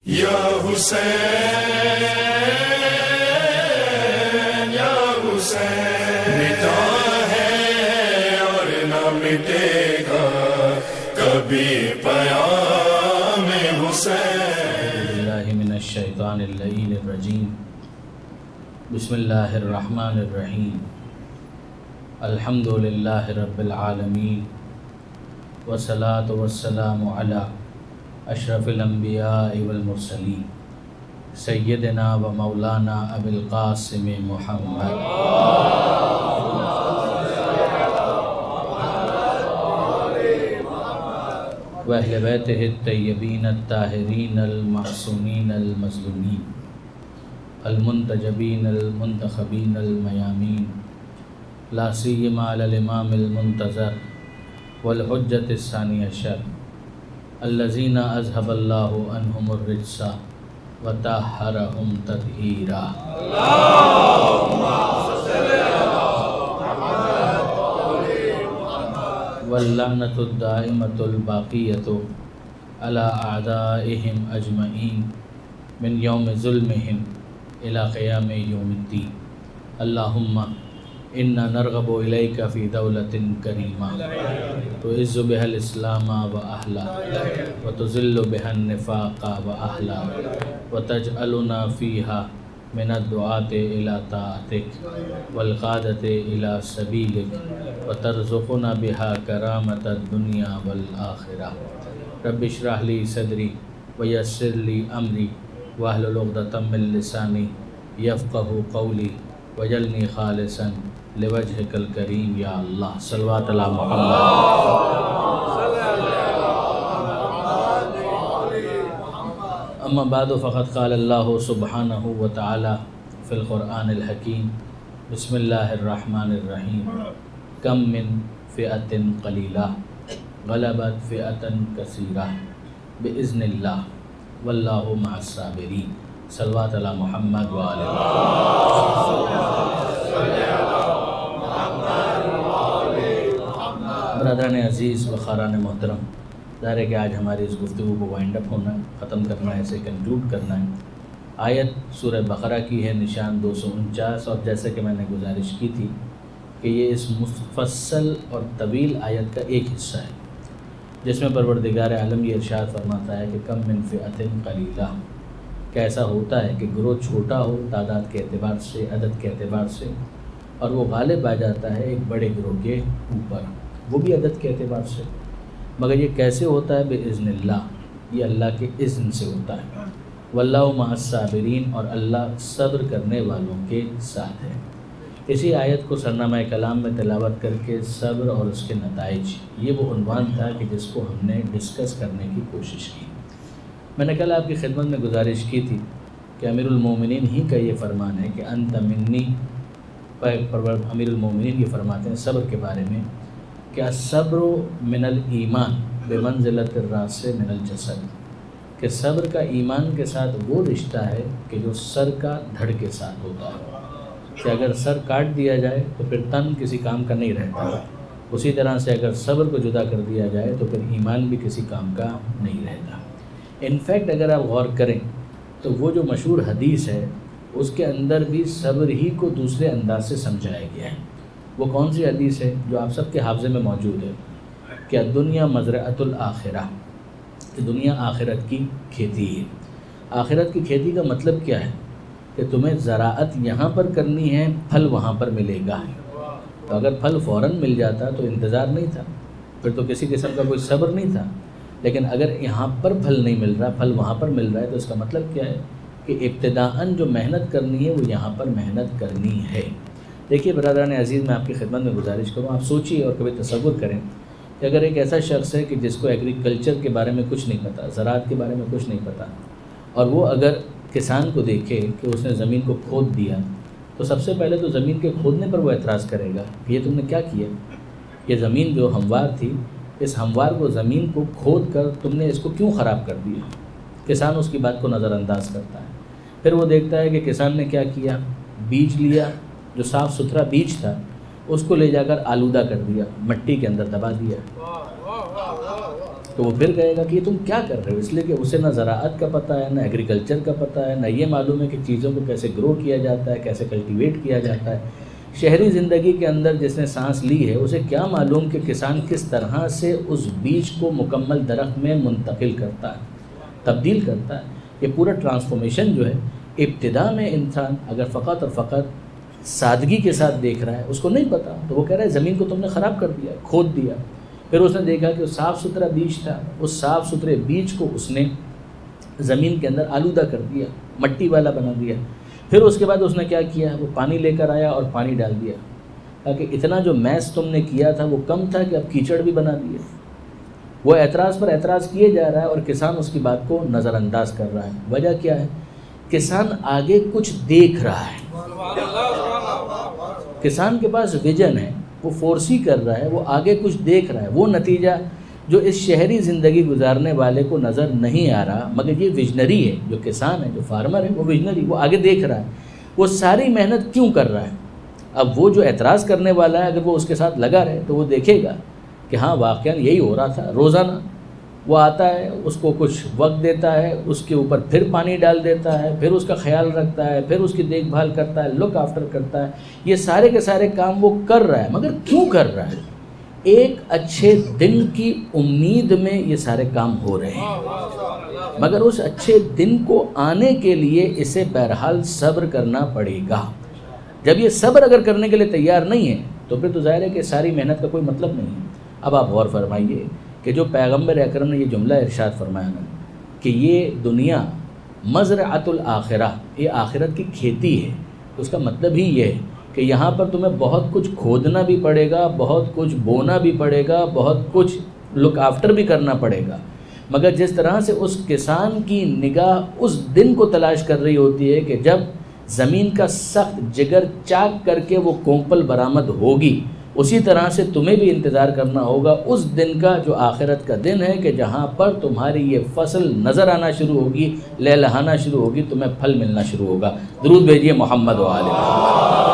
یا حسین یا حسین، مٹا ہے اور نہ مٹے گا کبھی پیام حسین۔ باللہ من الشیطان اللعین الرجیم، بسم اللہ الرحمن الرحیم، الحمد للہ رب العالمین، والصلاة والسلام علی اشرف الانبیاء والمرسلین، سیدنا و مولانا ابی القاسم محمد و اہل بیتہ الطیبین الطاہرین المعصومین المظلومین المنتجبین المنتخبین المیامین، لا سیما علی الامام المنتظر والحجۃ الثانی عشر الذین اذهب اللہ عنہم الرجس وطہرہم تطہیرا۔ واللعنۃ الدائمۃ الباقیۃ علی اعدائہم اجمعین من یوم ظلمہم الی قیام یوم الدین۔ اللہم انا نرغب الیک فی دولۃ کریمہ تعز بها الاسلام و اہلا وتذل بها النفاق و اہلا وتجعلنا فیہا من الدعاة الی طاعتک والقادۃ الی سبیلک وترزقنا بها کرامۃ الدنیا والآخرہ۔ رب اشرح لی صدری ویسر لی امری واحلل عقدۃ من لسانی یفقہوا قولی وجعلنی خالصا لوجہک الکریم یا اللہ۔ صلوات علی محمد۔ اما بعد فقد قال اللہ سبحانہ وتعالی فی القرآن الحکیم، بسم اللہ الرحمن الرحیم، کم من فئۃ قلیلہ غلبت فئۃ کثیرہ بإذن اللہ واللہ مع الصابرین۔ صلوات علی محمد وآلہ برادران عزیز و خاران محترم، ظاہر ہے کہ آج ہماری اس گفتگو کو وائنڈ اپ ہونا ہے، ختم کرنا ہے، اسے کنکلوڈ کرنا ہے۔ آیت سورہ بقرہ کی ہے، نشان 249، اور جیسے کہ میں نے گزارش کی تھی کہ یہ اس مفصل اور طویل آیت کا ایک حصہ ہے جس میں پروردگار عالم یہ ارشاد فرماتا ہے کہ کم من فئۃ قلیلہ، کہ ایسا ہوتا ہے کہ گروہ چھوٹا ہو تعداد کے اعتبار سے، عدد کے اعتبار سے، اور وہ غالب آ جاتا ہے ایک بڑے گروہ کے اوپر، وہ بھی عدد کے اعتبار سے، مگر یہ کیسے ہوتا ہے؟ بإذن اللہ، یہ اللہ کے اذن سے ہوتا ہے۔ واللہ مع الصابرین، اور اللہ صبر کرنے والوں کے ساتھ ہے۔ اسی آیت کو سرنامہ کلام میں تلاوت کر کے صبر اور اس کے نتائج، یہ وہ عنوان تھا کہ جس کو ہم نے ڈسکس کرنے کی کوشش کی۔ میں نے کل آپ کی خدمت میں گزارش کی تھی کہ امیر المومنین ہی کا یہ فرمان ہے کہ انت منی، امیر المومنین یہ فرماتے ہیں صبر کے بارے میں کہ الصبر من الایمان بمنزلۃ الراس من الجسد، کہ صبر کا ایمان کے ساتھ وہ رشتہ ہے کہ جو سر کا دھڑ کے ساتھ ہوتا ہے، کہ اگر سر کاٹ دیا جائے تو پھر تن کسی کام کا نہیں رہتا، اسی طرح سے اگر صبر کو جدا کر دیا جائے تو پھر ایمان بھی کسی کام کا نہیں رہتا۔ انفیکٹ اگر آپ غور کریں تو وہ جو مشہور حدیث ہے اس کے اندر بھی صبر ہی کو دوسرے انداز سے سمجھایا گیا ہے۔ وہ کون سی حدیث ہے جو آپ سب کے حافظے میں موجود ہے کہ الدنیا مزرعۃ الآخرہ، کہ دنیا آخرت کی کھیتی ہے۔ آخرت کی کھیتی کا مطلب کیا ہے؟ کہ تمہیں زراعت یہاں پر کرنی ہے، پھل وہاں پر ملے گا۔ تو اگر پھل فوراً مل جاتا تو انتظار نہیں تھا، پھر تو کسی قسم کا کوئی صبر نہیں تھا، لیکن اگر یہاں پر پھل نہیں مل رہا، پھل وہاں پر مل رہا ہے، تو اس کا مطلب کیا ہے کہ ابتداءً جو محنت کرنی ہے وہ یہاں پر محنت کرنی ہے۔ دیکھیے برادران عزیز، میں آپ کی خدمت میں گزارش کروں، آپ سوچیے اور کبھی تصور کریں کہ اگر ایک ایسا شخص ہے کہ جس کو ایگریکلچر کے بارے میں کچھ نہیں پتہ، زراعت کے بارے میں کچھ نہیں پتہ، اور وہ اگر کسان کو دیکھے کہ اس نے زمین کو کھود دیا، تو سب سے پہلے تو زمین کے کھودنے پر وہ اعتراض کرے گا کہ یہ تم نے کیا کیا؟ یہ زمین جو ہموار تھی، اس ہموار کو زمین کو کھود کر تم نے اس کو کیوں خراب کر دیا؟ کسان اس کی بات کو نظر انداز کرتا ہے۔ پھر وہ دیکھتا ہے کہ کسان نے کیا کیا، بیج لیا، جو صاف ستھرا بیج تھا اس کو لے جا کر آلودہ کر دیا، مٹی کے اندر دبا دیا، تو وہ پھر کہے گا کہ یہ تم کیا کر رہے ہو، اس لیے کہ اسے نہ زراعت کا پتہ ہے، نہ ایگریکلچر کا پتہ ہے، نہ یہ معلوم ہے کہ چیزوں کو کیسے گرو کیا جاتا ہے، کیسے کلٹیویٹ کیا جاتا ہے۔ شہری زندگی کے اندر جس نے سانس لی ہے اسے کیا معلوم کہ کسان کس طرح سے اس بیج کو مکمل درخت میں منتقل کرتا ہے، تبدیل کرتا ہے۔ یہ پورا ٹرانسفارمیشن جو ہے، ابتدا میں انسان اگر فقط اور فقط سادگی کے ساتھ دیکھ رہا ہے، اس کو نہیں پتا، تو وہ کہہ رہا ہے زمین کو تم نے خراب کر دیا، کھود دیا۔ پھر اس نے دیکھا کہ وہ صاف ستھرا بیج تھا، اس صاف ستھرے بیج کو اس نے زمین کے اندر آلودہ کر دیا، مٹی والا بنا دیا۔ پھر اس کے بعد اس نے کیا کیا، وہ پانی لے کر آیا اور پانی ڈال دیا، تاکہ اتنا جو میس تم نے کیا تھا وہ کم تھا کہ اب کیچڑ بھی بنا دیا۔ وہ اعتراض پر اعتراض کیے جا رہا ہے اور کسان اس کی بات کو نظر انداز کر رہا ہے۔ وجہ کیا ہے؟ کسان آگے کچھ دیکھ رہا ہے، کسان کے پاس ویژن ہے، وہ فورسی کر رہا ہے، وہ آگے کچھ دیکھ رہا ہے۔ وہ نتیجہ جو اس شہری زندگی گزارنے والے کو نظر نہیں آ رہا، مگر یہ ویژنری ہے، جو کسان ہے، جو فارمر ہے، وہ ویژنری، وہ آگے دیکھ رہا ہے، وہ ساری محنت کیوں کر رہا ہے۔ اب وہ جو اعتراض کرنے والا ہے اگر وہ اس کے ساتھ لگا رہے تو وہ دیکھے گا کہ ہاں واقعاً یہی ہو رہا تھا۔ روزانہ وہ آتا ہے، اس کو کچھ وقت دیتا ہے، اس کے اوپر پھر پانی ڈال دیتا ہے، پھر اس کا خیال رکھتا ہے، پھر اس کی دیکھ بھال کرتا ہے، لک آفٹر کرتا ہے۔ یہ سارے کے سارے کام وہ کر رہا ہے، مگر کیوں کر رہا ہے؟ ایک اچھے دن کی امید میں یہ سارے کام ہو رہے ہیں، مگر اس اچھے دن کو آنے کے لیے اسے بہرحال صبر کرنا پڑے گا۔ جب یہ صبر اگر کرنے کے لیے تیار نہیں ہے تو پھر تو ظاہر ہے کہ ساری محنت کا کوئی مطلب نہیں ہے۔ اب آپ غور فرمائیے کہ جو پیغمبر اکرم نے یہ جملہ ارشاد فرمایا نا کہ یہ دنیا مزرعۃ الآخرہ، یہ آخرت کی کھیتی ہے، تو اس کا مطلب ہی یہ ہے کہ یہاں پر تمہیں بہت کچھ کھودنا بھی پڑے گا، بہت کچھ بونا بھی پڑے گا، بہت کچھ لک آفٹر بھی کرنا پڑے گا، مگر جس طرح سے اس کسان کی نگاہ اس دن کو تلاش کر رہی ہوتی ہے کہ جب زمین کا سخت جگر چاک کر کے وہ کونپل برآمد ہوگی، اسی طرح سے تمہیں بھی انتظار کرنا ہوگا اس دن کا جو آخرت کا دن ہے، کہ جہاں پر تمہاری یہ فصل نظر آنا شروع ہوگی، لہلہانا شروع ہوگی، تمہیں پھل ملنا شروع ہوگا۔ درود بھیجیے محمد و آل محمد۔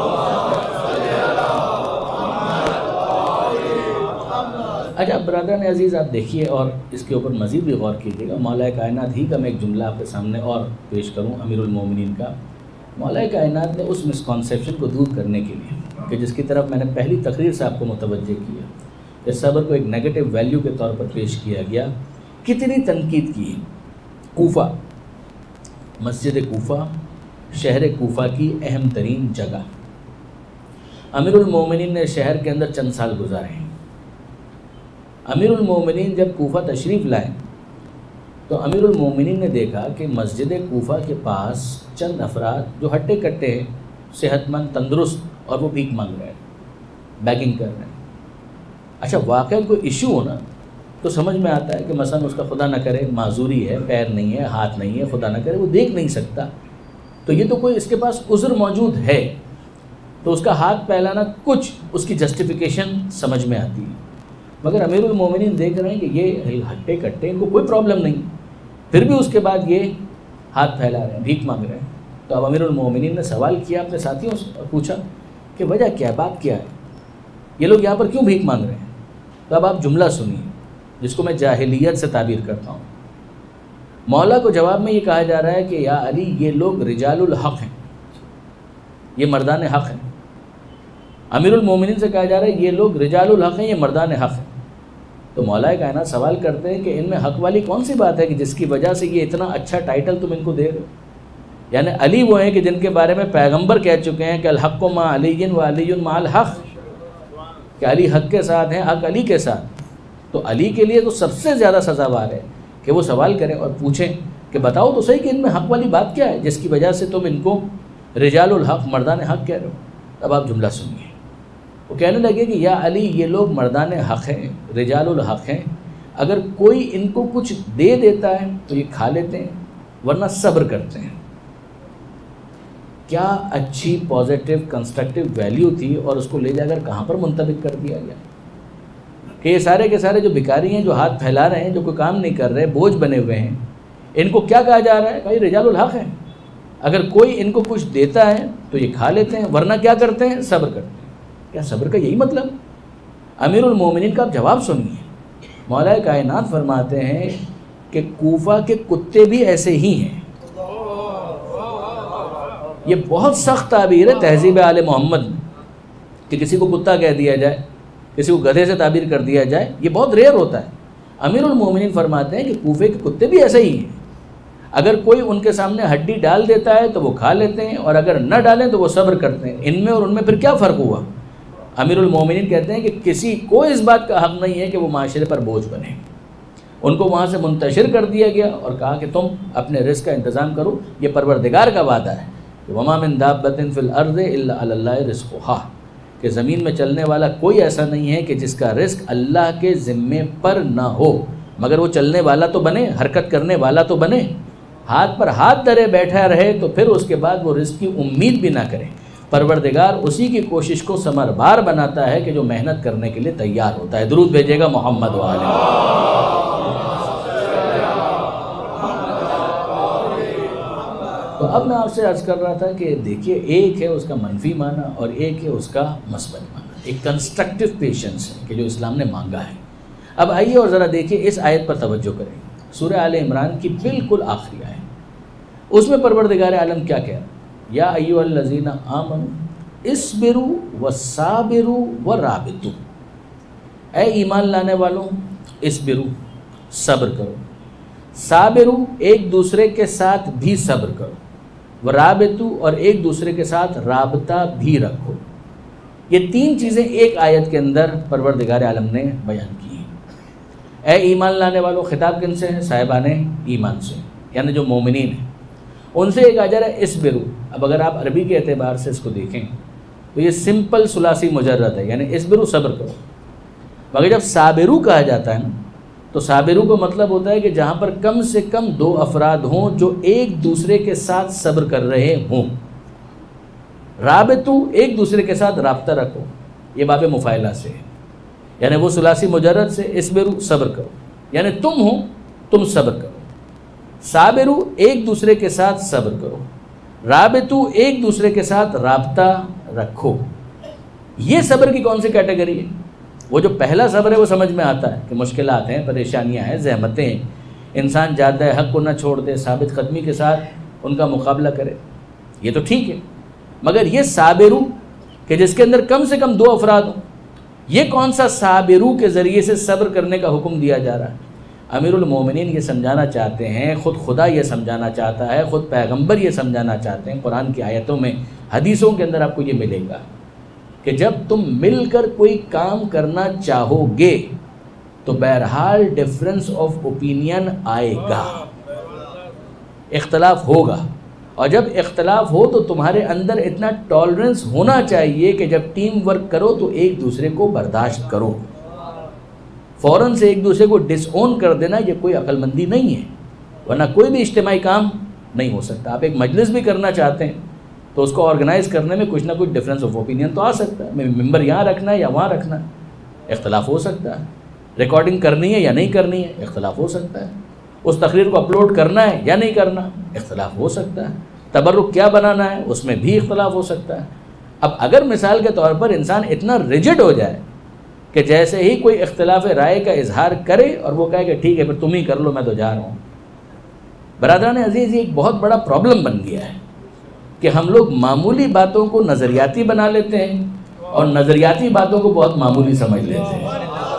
اچھا برادران عزیز، آپ دیکھیے اور اس کے اوپر مزید بھی غور کیجیے گا۔ مولا کائنات ہی کا میں ایک جملہ آپ کے سامنے اور پیش کروں، امیر المومنین کا۔ مولا کائنات نے اس مسکنسیپشن کو دور کرنے کے لیے کہ جس کی طرف میں نے پہلی تقریر سے آپ کو متوجہ کیا کہ صبر کو ایک نیگیٹو ویلیو کے طور پر پیش کیا گیا، کتنی تنقید کی ہے۔ کوفہ، مسجد کوفہ، شہر کوفہ کی اہم ترین جگہ، امیر المومنین نے شہر کے اندر چند سال گزارے ہیں۔ امیر المومنین جب کوفہ تشریف لائے تو امیر المومنین نے دیکھا کہ مسجد کوفہ کے پاس چند افراد جو ہٹے کٹے ہیں، صحت مند، تندرست، اور وہ بھیک مانگ رہے ہیں، بیگنگ کر رہے ہیں۔ اچھا واقعہ کوئی ایشو ہونا تو سمجھ میں آتا ہے کہ مثلا اس کا خدا نہ کرے معذوری ہے، پیر نہیں ہے، ہاتھ نہیں ہے، خدا نہ کرے وہ دیکھ نہیں سکتا، تو یہ تو کوئی اس کے پاس عذر موجود ہے، تو اس کا ہاتھ پھیلانا کچھ اس کی جسٹیفیکیشن سمجھ میں آتی ہے۔ مگر امیر المومنین دیکھ رہے ہیں کہ یہ ہٹے کٹے، ان کو کوئی پرابلم نہیں، پھر بھی اس کے بعد یہ ہاتھ پھیلا رہے ہیں، بھیک مانگ رہے ہیں۔ تو اب امیر المومنین نے سوال کیا اپنے ساتھیوں سے، پوچھا کہ وجہ کیا ہے، بات کیا ہے، یہ لوگ یہاں پر کیوں بھیک مانگ رہے ہیں؟ تو اب آپ جملہ سنیے جس کو میں جاہلیت سے تعبیر کرتا ہوں۔ مولا کو جواب میں یہ کہا جا رہا ہے کہ یا علی، یہ لوگ رجال الحق ہیں، یہ مردان حق ہیں۔ امیر المومنین سے کہا جا رہا ہے یہ لوگ رجال الحق ہیں، یہ مردان حق ہیں۔ تو مولا کائنات سوال کرتے ہیں کہ ان میں حق والی کون سی بات ہے کہ جس کی وجہ سے یہ اتنا اچھا ٹائٹل تم ان کو دے رہے ہو؟ یعنی علی وہ ہیں کہ جن کے بارے میں پیغمبر کہہ چکے ہیں کہ الحق مع علی و علی مع الحق، کہ علی حق کے ساتھ ہیں، حق علی کے ساتھ۔ تو علی کے لیے تو سب سے زیادہ سزاوار ہے کہ وہ سوال کریں اور پوچھیں کہ بتاؤ تو صحیح کہ ان میں حق والی بات کیا ہے جس کی وجہ سے تم ان کو رجال الحق، مردان حق کہہ رہے ہو۔ اب آپ جملہ سنیے، وہ کہنے لگے کہ یا علی، یہ لوگ مردان حق ہیں، رجال الحق ہیں، اگر کوئی ان کو کچھ دے دیتا ہے تو یہ کھا لیتے ہیں، ورنہ صبر کرتے ہیں۔ کیا اچھی پازیٹیو کنسٹرکٹیو ویلیو تھی، اور اس کو لے جا کر کہاں پر منطبق کر دیا گیا کہ یہ سارے کے سارے جو بھکاری ہیں، جو ہاتھ پھیلا رہے ہیں، جو کوئی کام نہیں کر رہے، بوجھ بنے ہوئے ہیں، ان کو کیا کہا جا رہا ہے؟ کہ یہ رجال الحق ہیں، اگر کوئی ان کو کچھ دیتا ہے تو یہ کھا لیتے ہیں، ورنہ کیا کرتے ہیں؟ صبر کرتے ہیں۔ کیا صبر کا یہی مطلب؟ امیر المومنین کا آپ جواب سنیے۔ مولا کائنات فرماتے ہیں کہ کوفہ کے کتے بھی ایسے ہی ہیں. یہ بہت سخت تعبیر ہے تہذیب آل محمد میں کہ کسی کو کتا کہہ دیا جائے، کسی کو گدھے سے تعبیر کر دیا جائے، یہ بہت ریئر ہوتا ہے. امیر المومنین فرماتے ہیں کہ کوفے کے کتے بھی ایسے ہی ہیں. اگر کوئی ان کے سامنے ہڈی ڈال دیتا ہے تو وہ کھا لیتے ہیں، اور اگر نہ ڈالیں تو وہ صبر کرتے ہیں. ان میں اور ان میں پھر کیا فرق ہوا؟ امیر المومنین کہتے ہیں کہ کسی کو اس بات کا حق نہیں ہے کہ وہ معاشرے پر بوجھ بنے. ان کو وہاں سے منتشر کر دیا گیا اور کہا کہ تم اپنے رزق کا انتظام کرو. یہ پروردگار کا وعدہ ہے کہ وما من دابۃ فی الارض الا علی اللہ رزقها، کہ زمین میں چلنے والا کوئی ایسا نہیں ہے کہ جس کا رزق اللہ کے ذمے پر نہ ہو، مگر وہ چلنے والا تو بنے، حرکت کرنے والا تو بنے. ہاتھ پر ہاتھ دھرے بیٹھا رہے تو پھر اس کے بعد وہ رزق کی امید بھی نہ کرے. پروردگار اسی کی کوشش کو ثمربار بناتا ہے کہ جو محنت کرنے کے لیے تیار ہوتا ہے. درود بھیجے گا محمد وآلہ. تو اب میں آپ سے عرض کر رہا تھا کہ دیکھیے، ایک ہے اس کا منفی معنی اور ایک ہے اس کا مثبت معنی. ایک کنسٹرکٹیو پیشنس ہے کہ جو اسلام نے مانگا ہے. اب آئیے اور ذرا دیکھیے اس آیت پر توجہ کریں. سورہ آل عمران کی بالکل آخری آیت. اس میں پروردگار عالم کیا کہہ رہا ہے؟ یا ایھا الذین آمنوا اصبروا وصابروا ورابطوا. اے ایمان لانے والوں، اصبروا صبر کرو، صابروا ایک دوسرے کے ساتھ بھی صبر کرو، ورابطوا اور ایک دوسرے کے ساتھ رابطہ بھی رکھو. یہ تین چیزیں ایک آیت کے اندر پروردگار عالم نے بیان کی ہیں. اے ایمان لانے والوں، خطاب کن سے ہے؟ صاحبان ایمان سے، یعنی جو مومنین ہیں. ان سے ایک اجر ہے اصبروا. اب اگر آپ عربی کے اعتبار سے اس کو دیکھیں تو یہ سمپل ثلاثی مجرد ہے، یعنی اصبروا صبر کرو. مگر جب صابروا کہا جاتا ہے نا تو صابروا کا مطلب ہوتا ہے کہ جہاں پر کم سے کم دو افراد ہوں جو ایک دوسرے کے ساتھ صبر کر رہے ہوں. رابطو ایک دوسرے کے ساتھ رابطہ رکھو، یہ باب مفاعلہ سے ہے، یعنی وہ ثلاثی مجرد سے اصبروا صبر کرو، یعنی تم ہو تم صبر کرو. صابروا ایک دوسرے کے ساتھ صبر کرو، رابطو ایک دوسرے کے ساتھ رابطہ رکھو. یہ صبر کی کون سی کیٹیگری ہے؟ وہ جو پہلا صبر ہے وہ سمجھ میں آتا ہے کہ مشکلات ہیں، پریشانیاں ہیں، زحمتیں ہیں، انسان جادہ حق کو نہ چھوڑ دے، ثابت قدمی کے ساتھ ان کا مقابلہ کرے، یہ تو ٹھیک ہے. مگر یہ صابرو کہ جس کے اندر کم سے کم دو افراد ہوں، یہ کون سا صابرو کے ذریعے سے صبر کرنے کا حکم دیا جا رہا ہے؟ امیر المومنین یہ سمجھانا چاہتے ہیں، خود خدا یہ سمجھانا چاہتا ہے، خود پیغمبر یہ سمجھانا چاہتے ہیں. قرآن کی آیتوں میں، حدیثوں کے اندر آپ کو یہ ملے گا کہ جب تم مل کر کوئی کام کرنا چاہو گے تو بہرحال ڈفرنس آف اوپینین آئے گا، اختلاف ہوگا. اور جب اختلاف ہو تو تمہارے اندر اتنا ٹالرنس ہونا چاہیے کہ جب ٹیم ورک کرو تو ایک دوسرے کو برداشت کرو. فوراً سے ایک دوسرے کو ڈس اون کر دینا یہ کوئی عقل مندی نہیں ہے، ورنہ کوئی بھی اجتماعی کام نہیں ہو سکتا. آپ ایک مجلس بھی کرنا چاہتے ہیں تو اس کو آرگنائز کرنے میں کچھ نہ کچھ ڈفرینس آف اوپینین تو آ سکتا ہے. ممبر یہاں رکھنا ہے یا وہاں رکھنا ہے، اختلاف ہو سکتا ہے. ریکارڈنگ کرنی ہے یا نہیں کرنی ہے، اختلاف ہو سکتا ہے. اس تقریر کو اپلوڈ کرنا ہے یا نہیں کرنا، اختلاف ہو سکتا ہے. تبرک کیا بنانا ہے، اس میں بھی اختلاف ہو سکتا ہے. اب اگر مثال کے طور پر انسان اتنا ریجڈ ہو جائے کہ جیسے ہی کوئی اختلاف رائے کا اظہار کرے اور وہ کہے کہ ٹھیک ہے پھر تم ہی کر لو، میں تو جا رہا ہوں. برادران عزیز، یہ ایک بہت بڑا پرابلم بن گیا ہے کہ ہم لوگ معمولی باتوں کو نظریاتی بنا لیتے ہیں اور نظریاتی باتوں کو بہت معمولی سمجھ لیتے ہیں.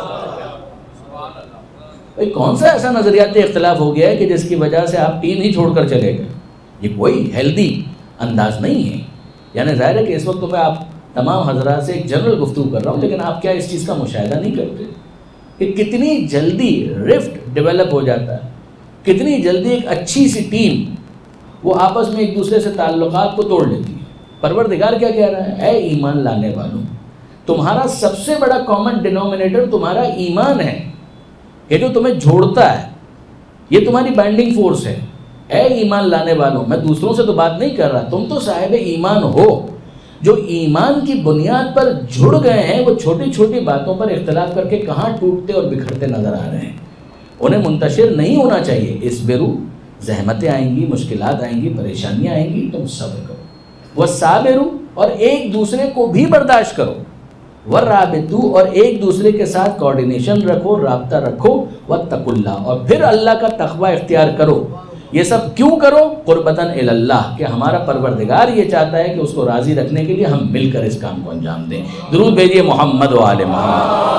بھئی کون سا ایسا نظریاتی اختلاف ہو گیا ہے کہ جس کی وجہ سے آپ ٹیم ہی چھوڑ کر چلے گئے؟ یہ کوئی ہیلدی انداز نہیں ہے. یعنی ظاہر ہے کہ اس وقت تو میں آپ تمام حضرات سے ایک جنرل گفتگو کر رہا ہوں، لیکن آپ کیا اس چیز کا مشاہدہ نہیں کرتے کہ کتنی جلدی رفٹ ڈیولپ ہو جاتا ہے، کتنی جلدی ایک اچھی سی ٹیم وہ آپس میں ایک دوسرے سے تعلقات کو توڑ لیتی ہے. پروردگار کیا کہہ رہا ہے؟ اے ایمان لانے والوں، تمہارا سب سے بڑا کامن ڈینومینیٹر تمہارا ایمان ہے کہ جو تمہیں جوڑتا ہے، یہ تمہاری بائنڈنگ فورس ہے. اے ایمان لانے والوں، میں دوسروں سے تو بات نہیں کر رہا، تم تو صاحب ایمان ہو. جو ایمان کی بنیاد پر جڑ گئے ہیں وہ چھوٹی چھوٹی باتوں پر اختلاف کر کے کہاں ٹوٹتے اور بکھرتے نظر آ رہے ہیں. انہیں منتشر نہیں ہونا چاہیے. اصبروا، زحمتیں آئیں گی، مشکلات آئیں گی، پریشانیاں آئیں گی، تم صبر کرو. وہ صابروا، اور ایک دوسرے کو بھی برداشت کرو. ورابطو اور ایک دوسرے کے ساتھ کوارڈینیشن رکھو، رابطہ رکھو، واتقوا اللہ اور پھر اللہ کا تقوی اختیار کرو۔ یہ سب کیوں کرو؟ قربتاً الی اللہ، کہ ہمارا پروردگار یہ چاہتا ہے کہ اس کو راضی رکھنے کے لیے ہم مل کر اس کام کو انجام دیں۔ درود بھیجیے محمد و آل محمد۔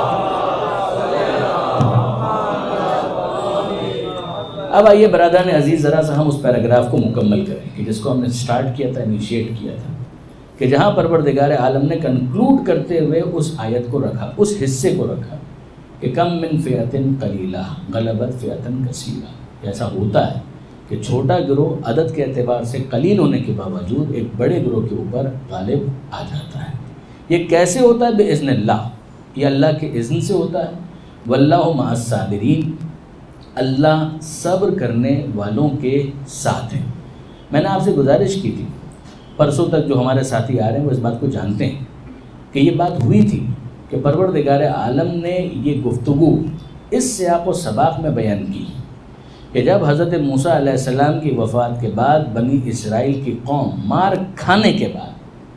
اب آئیے برادران عزیز، ذرا سا ہم اس پیراگراف کو مکمل کریں کہ جس کو ہم نے سٹارٹ کیا تھا، انیشیٹ کیا تھا، کہ جہاں پروردگار عالم نے کنکلوڈ کرتے ہوئے اس آیت کو رکھا، اس حصے کو رکھا کہ کم من فئۃ قلیلہ غلبت فئۃ کثیرہ۔ ایسا ہوتا ہے کہ چھوٹا گروہ عدد کے اعتبار سے قلیل ہونے کے باوجود ایک بڑے گروہ کے اوپر غالب آ جاتا ہے۔ یہ کیسے ہوتا ہے؟ بإذن اللہ، یہ اللہ کے اذن سے ہوتا ہے۔ واللہ مع الصابرین، اللہ صبر کرنے والوں کے ساتھ ہیں۔ میں نے آپ سے گزارش کی تھی پرسوں تک، جو ہمارے ساتھی آ رہے ہیں وہ اس بات کو جانتے ہیں کہ یہ بات ہوئی تھی کہ پروردگار عالم نے یہ گفتگو اس سیاق و سباق میں بیان کی کہ جب حضرت موسیٰ علیہ السلام کی وفات کے بعد بنی اسرائیل کی قوم مار کھانے کے بعد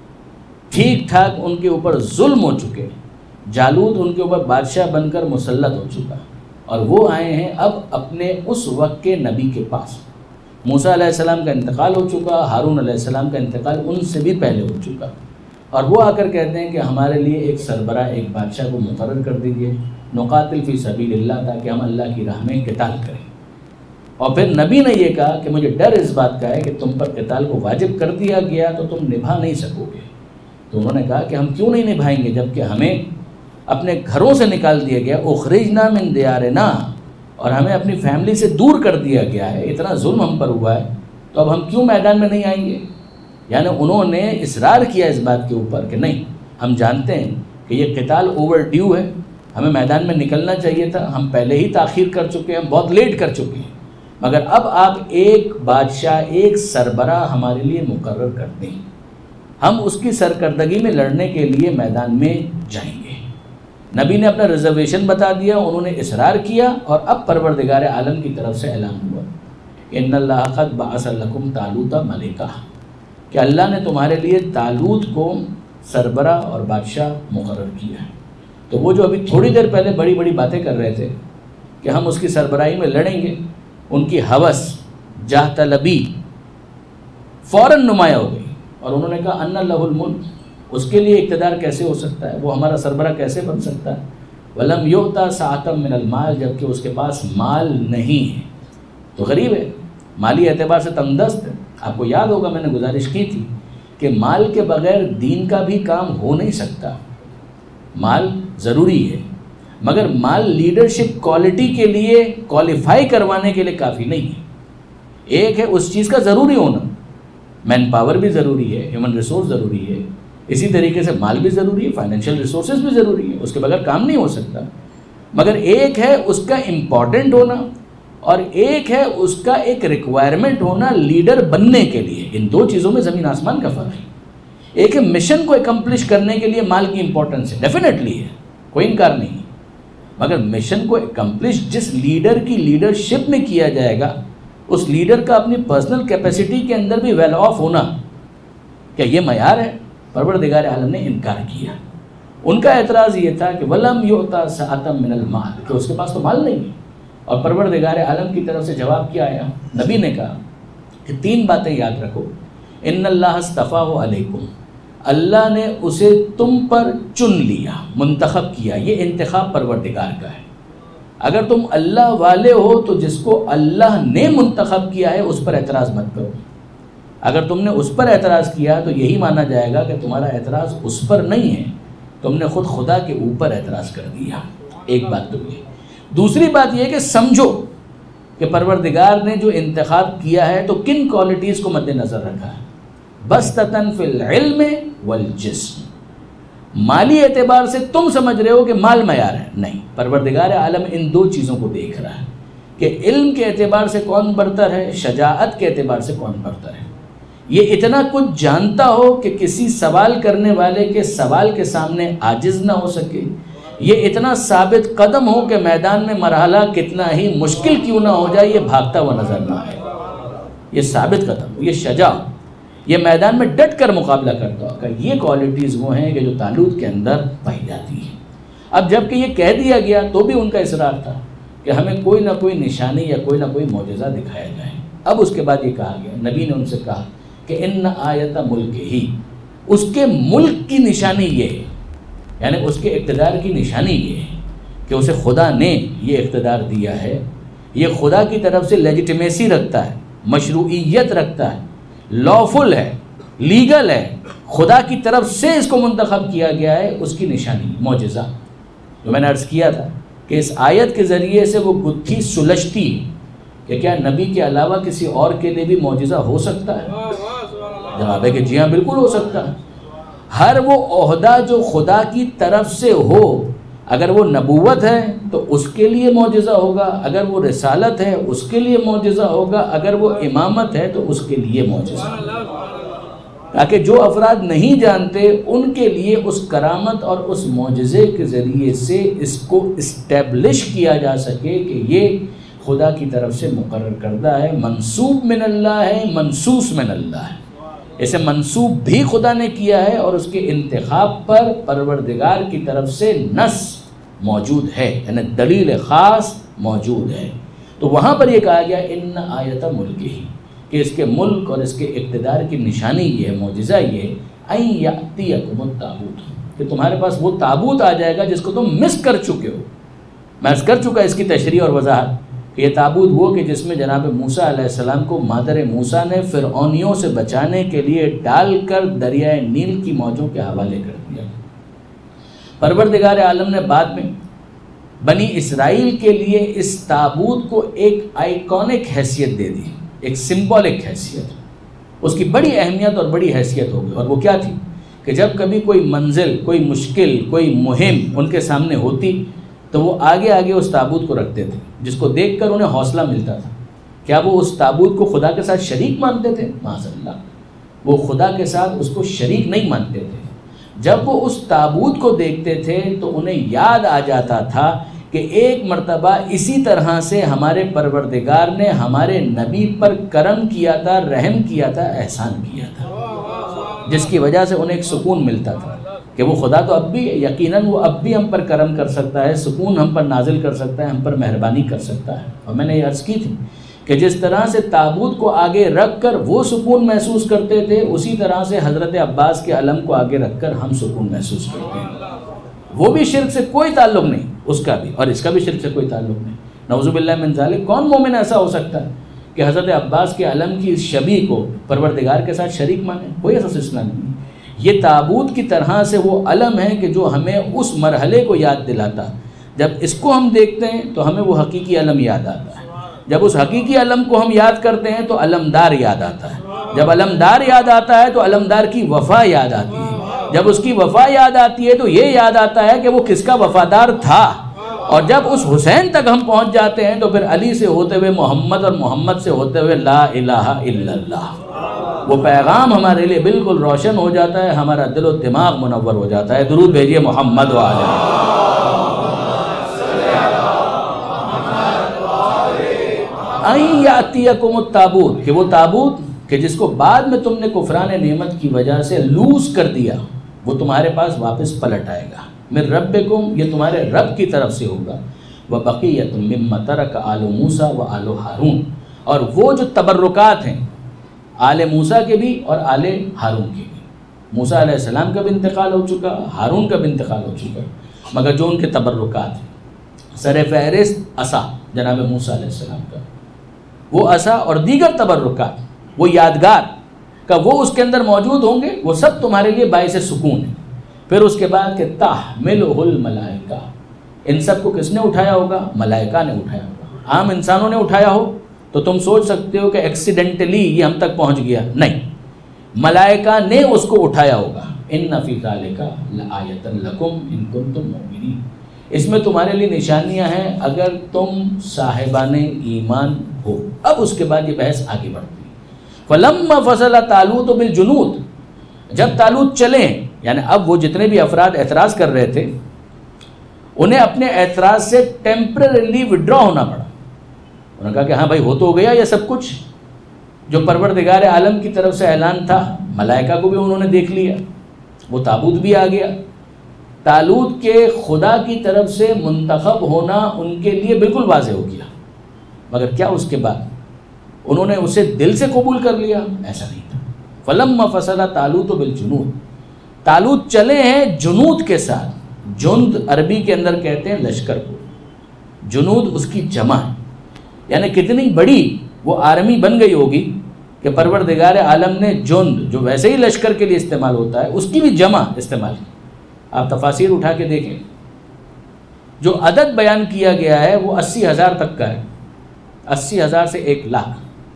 ٹھیک ٹھاک ان کے اوپر ظلم ہو چکے، جالوت ان کے اوپر بادشاہ بن کر مسلط ہو چکا، اور وہ آئے ہیں اب اپنے اس وقت کے نبی کے پاس۔ موسیٰ علیہ السلام کا انتقال ہو چکا، ہارون علیہ السلام کا انتقال ان سے بھی پہلے ہو چکا، اور وہ آ کر کہتے ہیں کہ ہمارے لیے ایک سربراہ، ایک بادشاہ کو مقرر کر دیجئے، نقاتل فی سبیل اللہ، تاکہ ہم اللہ کی راہ میں قتال کریں۔ اور پھر نبی نے یہ کہا کہ مجھے ڈر اس بات کا ہے کہ تم پر قتال کو واجب کر دیا گیا تو تم نبھا نہیں سکو گے۔ تو انہوں نے کہا کہ ہم کیوں نہیں نبھائیں گے جبکہ ہمیں اپنے گھروں سے نکال دیا گیا، اخرجنا من دیارنا، اور ہمیں اپنی فیملی سے دور کر دیا گیا ہے، اتنا ظلم ہم پر ہوا ہے، تو اب ہم کیوں میدان میں نہیں آئیں گے؟ یعنی انہوں نے اصرار کیا اس بات کے اوپر کہ نہیں، ہم جانتے ہیں کہ یہ قتال اوور ڈیو ہے، ہمیں میدان میں نکلنا چاہیے تھا، ہم پہلے ہی تاخیر کر چکے ہیں، ہم بہت لیٹ کر چکے ہیں، مگر اب آپ ایک بادشاہ، ایک سربراہ ہمارے لیے مقرر کر دیں، ہم اس کی سرکردگی میں لڑنے کے لیے میدان میں جائیں گے۔ نبی نے اپنا ریزرویشن بتا دیا، انہوں نے اصرار کیا، اور اب پروردگار عالم کی طرف سے اعلان ہوا ان اللہ قد بعث لکم طالوت ملکا، کہ اللہ نے تمہارے لیے طالوت کو سربراہ اور بادشاہ مقرر کیا ہے۔ تو وہ جو ابھی تھوڑی دیر پہلے بڑی بڑی باتیں کر رہے تھے کہ ہم اس کی سربراہی میں لڑیں گے، ان کی ہوس، جاہ طلبی فوراً نمایاں ہو گئی، اور انہوں نے کہا ان لہ الملک، اس کے لیے اقتدار کیسے ہو سکتا ہے، وہ ہمارا سربراہ کیسے بن سکتا ہے؟ ولم یؤتا ساعۃ من المال، جبکہ اس کے پاس مال نہیں ہے۔ تو غریب ہے، مالی اعتبار سے تنگ دست ہے۔ آپ کو یاد ہوگا میں نے گزارش کی تھی کہ مال کے بغیر دین کا بھی کام ہو نہیں سکتا، مال ضروری ہے، مگر مال لیڈرشپ کوالٹی کے لیے کوالیفائی کروانے کے لیے کافی نہیں ہے۔ ایک ہے اس چیز کا ضروری ہونا، مین پاور بھی ضروری ہے، ہیومن ریسورس ضروری ہے، اسی طریقے سے مال بھی ضروری ہے، فائنینشیل ریسورسز بھی ضروری ہے، اس کے بغیر کام نہیں ہو سکتا۔ مگر ایک ہے اس کا امپورٹنٹ ہونا، اور ایک ہے اس کا ایک ریکوائرمنٹ ہونا لیڈر بننے کے لیے۔ ان دو چیزوں میں زمین آسمان کا فرق ہے۔ ایک ہے مشن کو اکمپلش کرنے کے لیے مال کی امپورٹنس ہے، ڈیفینیٹلی ہے، کوئی انکار نہیں، مگر مشن کو اکمپلش جس لیڈر کی لیڈرشپ میں کیا جائے گا، اس لیڈر کا اپنی پرسنل کیپیسٹی کے اندر بھی ویل آف ہونا، کیا یہ معیار ہے؟ پروردگار عالم نے انکار کیا۔ ان کا اعتراض یہ تھا کہ وَلَمْ يُؤْتَ سَعَةً مِّنَ الْمَالِ، کہ اس کے پاس تو مال نہیں ہے۔ اور پروردگار عالم کی طرف سے جواب کیا آیا؟ نبی نے کہا کہ 3 باتیں یاد رکھو۔ ان اللہ اصطفاہ علیکم، اللہ نے اسے تم پر چن لیا، منتخب کیا، یہ انتخاب پروردگار کا ہے۔ اگر تم اللہ والے ہو تو جس کو اللہ نے منتخب کیا ہے اس پر اعتراض مت کرو۔ اگر تم نے اس پر اعتراض کیا تو یہی مانا جائے گا کہ تمہارا اعتراض اس پر نہیں ہے، تم نے خود خدا کے اوپر اعتراض کر دیا۔ ایک بات تو یہ۔ دوسری بات یہ کہ سمجھو کہ پروردگار نے جو انتخاب کیا ہے تو کن کوالٹیز کو مد نظر رکھا ہے؟ بسطتاً فی العلم والجسم، مالی اعتبار سے تم سمجھ رہے ہو کہ مال معیار ہے، نہیں، پروردگار عالم ان 2 چیزوں کو دیکھ رہا ہے کہ علم کے اعتبار سے کون برتر ہے، شجاعت کے اعتبار سے کون برتر ہے۔ یہ اتنا کچھ جانتا ہو کہ کسی سوال کرنے والے کے سوال کے سامنے عاجز نہ ہو سکے، یہ اتنا ثابت قدم ہو کہ میدان میں مرحلہ کتنا ہی مشکل کیوں نہ ہو جائے یہ بھاگتا ہوا نظر نہ آئے، یہ ثابت قدم، یہ شجاع، یہ میدان میں ڈٹ کر مقابلہ کرتا ہوگا. یہ کوالٹیز وہ ہیں کہ جو طالوت کے اندر پائی جاتی ہیں. اب جب کہ یہ کہہ دیا گیا تو بھی ان کا اصرار تھا کہ ہمیں کوئی نہ کوئی نشانی یا کوئی نہ کوئی معجزہ دکھایا جائے. اب اس کے بعد یہ کہا گیا، نبی نے ان سے کہا کہ ان آیت ملک ہی، اس کے ملک کی نشانی یہ ہے، یعنی اس کے اقتدار کی نشانی یہ ہے کہ اسے خدا نے یہ اقتدار دیا ہے. یہ خدا کی طرف سے لیجیٹیمیسی رکھتا ہے، مشروعیت رکھتا ہے، لافل ہے، لیگل ہے، خدا کی طرف سے اس کو منتخب کیا گیا ہے. اس کی نشانی معجزہ جو میں نے عرض کیا تھا کہ اس آیت کے ذریعے سے وہ گتھی سلجھتی ہے کہ کیا نبی کے علاوہ کسی اور کے لیے بھی معجزہ ہو سکتا ہے؟ جواب ہے کہ جی ہاں بالکل ہو سکتا ہے. ہر وہ عہدہ جو خدا کی طرف سے ہو، اگر وہ نبوت ہے تو اس کے لیے معجزہ ہوگا، اگر وہ رسالت ہے اس کے لیے معجزہ ہوگا، اگر وہ امامت ہے تو اس کے لیے معجزہ ہوگا، تاکہ جو افراد نہیں جانتے ان کے لیے اس کرامت اور اس معجزے کے ذریعے سے اس کو اسٹیبلش کیا جا سکے کہ یہ خدا کی طرف سے مقرر کردہ ہے، منسوب من اللہ ہے، منسوس من اللہ ہے. اسے منسوب بھی خدا نے کیا ہے اور اس کے انتخاب پر پروردگار کی طرف سے نص موجود ہے، یعنی دلیل خاص موجود ہے. تو وہاں پر یہ کہا گیا ان آیت ملک ہی، کہ اس کے ملک اور اس کے اقتدار کی نشانی یہ ہے، معجزہ یہ ہے، این یأتیکم التابوت، کہ تمہارے پاس وہ تابوت آ جائے گا جس کو تم مس کر چکے ہو. میں عرض کر چکا اس کی تشریح اور وضاحت کہ یہ تابوت وہ کہ جس میں جناب موسیٰ علیہ السلام کو مادر موسیٰ نے فرعونیوں سے بچانے کے لیے ڈال کر دریائے نیل کی موجوں کے حوالے کر دیا. پروردگار عالم نے بعد میں بنی اسرائیل کے لیے اس تابوت کو ایک آئیکونک حیثیت دے دی، ایک سمبولک حیثیت. اس کی بڑی اہمیت اور بڑی حیثیت ہو گئی، اور وہ کیا تھی کہ جب کبھی کوئی منزل، کوئی مشکل، کوئی مہم ان کے سامنے ہوتی تو وہ آگے آگے اس تابوت کو رکھتے تھے، جس کو دیکھ کر انہیں حوصلہ ملتا تھا. کیا وہ اس تابوت کو خدا کے ساتھ شریک مانتے تھے؟ معاذ اللہ، وہ خدا کے ساتھ اس کو شریک نہیں مانتے تھے. جب وہ اس تابوت کو دیکھتے تھے تو انہیں یاد آ جاتا تھا کہ ایک مرتبہ اسی طرح سے ہمارے پروردگار نے ہمارے نبی پر کرم کیا تھا، رحم کیا تھا، احسان کیا تھا، جس کی وجہ سے انہیں ایک سکون ملتا تھا کہ وہ خدا تو اب بھی یقیناً وہ اب بھی ہم پر کرم کر سکتا ہے، سکون ہم پر نازل کر سکتا ہے، ہم پر مہربانی کر سکتا ہے. اور میں نے یہ عرض کی تھی کہ جس طرح سے تابوت کو آگے رکھ کر وہ سکون محسوس کرتے تھے، اسی طرح سے حضرت عباس کے علم کو آگے رکھ کر ہم سکون محسوس کرتے ہیں. وہ بھی شرک سے کوئی تعلق نہیں، اس کا بھی اور اس کا بھی شرک سے کوئی تعلق نہیں. نعوذ باللہ من ذالک. کون مومن ایسا ہو سکتا ہے کہ حضرت عباس کے علم کی اس شبیہ کو پروردگار کے ساتھ شریک مانے؟ کوئی ایسا سلسلہ نہیں. یہ تابوت کی طرح سے وہ علم ہے کہ جو ہمیں اس مرحلے کو یاد دلاتا. جب اس کو ہم دیکھتے ہیں تو ہمیں وہ حقیقی علم یاد آتا ہے. جب اس حقیقی علم کو ہم یاد کرتے ہیں تو علمدار یاد آتا ہے. جب علمدار یاد آتا ہے تو علمدار کی وفا یاد آتی ہے. جب اس کی وفا یاد آتی ہے تو یہ یاد آتا ہے کہ وہ کس کا وفادار تھا. اور جب اس حسین تک ہم پہنچ جاتے ہیں تو پھر علی سے ہوتے ہوئے محمد اور محمد سے ہوتے ہوئے لا الہ الا اللہ. وہ پیغام ہمارے لیے بالکل روشن ہو جاتا ہے، ہمارا دل و دماغ منور ہو جاتا ہے. درود بھیجیے محمد وعلی. این یاتیکم التابوت، کہ وہ تابوت کہ جس کو بعد میں تم نے کفران نعمت کی وجہ سے لوز کر دیا، وہ تمہارے پاس واپس پلٹ آئے گا. من ربکم، یہ تمہارے رب کی طرف سے ہوگا. وبقیۃ مما ترک آل موسیٰ و آل ہارون، اور وہ جو تبرکات ہیں آل موسیٰ کے بھی اور آل ہارون کے بھی. موسیٰ علیہ السلام کا بھی انتقال ہو چکا، ہارون کا بھی انتقال ہو چکا، مگر جو ان کے تبرکات ہیں، سر فہرست عصا جناب موسیٰ علیہ السلام کا، وہ عصا اور دیگر تبرکات، وہ یادگار کا وہ اس کے اندر موجود ہوں گے، وہ سب تمہارے لیے باعث سکون ہے. پھر اس کے بعد کہ تحملہ الملائکہ، ان سب کو کس نے اٹھایا ہوگا؟ ملائکہ نے اٹھایا ہوگا. عام انسانوں نے اٹھایا ہو تو تم سوچ سکتے ہو کہ ایکسیڈنٹلی یہ ہم تک پہنچ گیا، نہیں، ملائکہ نے اس کو اٹھایا ہوگا. ان فی ذلک لآیۃ لکم ان کنتم مؤمنین، اس میں تمہارے لیے نشانیاں ہیں اگر تم صاحبان ایمان ہو. اب اس کے بعد یہ بحث آگے بڑھتی ہے. فلما فصل طالوت بالجنود، جب طالوت چلے، یعنی اب وہ جتنے بھی افراد اعتراض کر رہے تھے انہیں اپنے اعتراض سے ٹیمپرریلی وڈرا ہونا پڑا. انہوں نے کہا کہ ہاں بھائی ہو تو گیا یہ سب کچھ، جو پروردگار عالم کی طرف سے اعلان تھا، ملائکہ کو بھی انہوں نے دیکھ لیا، وہ تابوت بھی آ گیا۔ طالوت کے خدا کی طرف سے منتخب ہونا ان کے لیے بالکل واضح ہو گیا، مگر کیا اس کے بعد انہوں نے اسے دل سے قبول کر لیا؟ ایسا نہیں تھا۔ فلما فصل طالوت بالجنود، طالوت چلے ہیں جنود کے ساتھ۔ جند عربی کے اندر کہتے ہیں لشکر کو، جنود اس کی جمع ہے، یعنی کتنی بڑی وہ آرمی بن گئی ہوگی کہ پروردگار عالم نے جند، جو ویسے ہی لشکر کے لیے استعمال ہوتا ہے، اس کی بھی جمع استعمال کی۔ آپ تفاسیر اٹھا کے دیکھیں، جو عدد بیان کیا گیا ہے وہ 80,000 تک کا ہے، 80,000 سے 1,00,000۔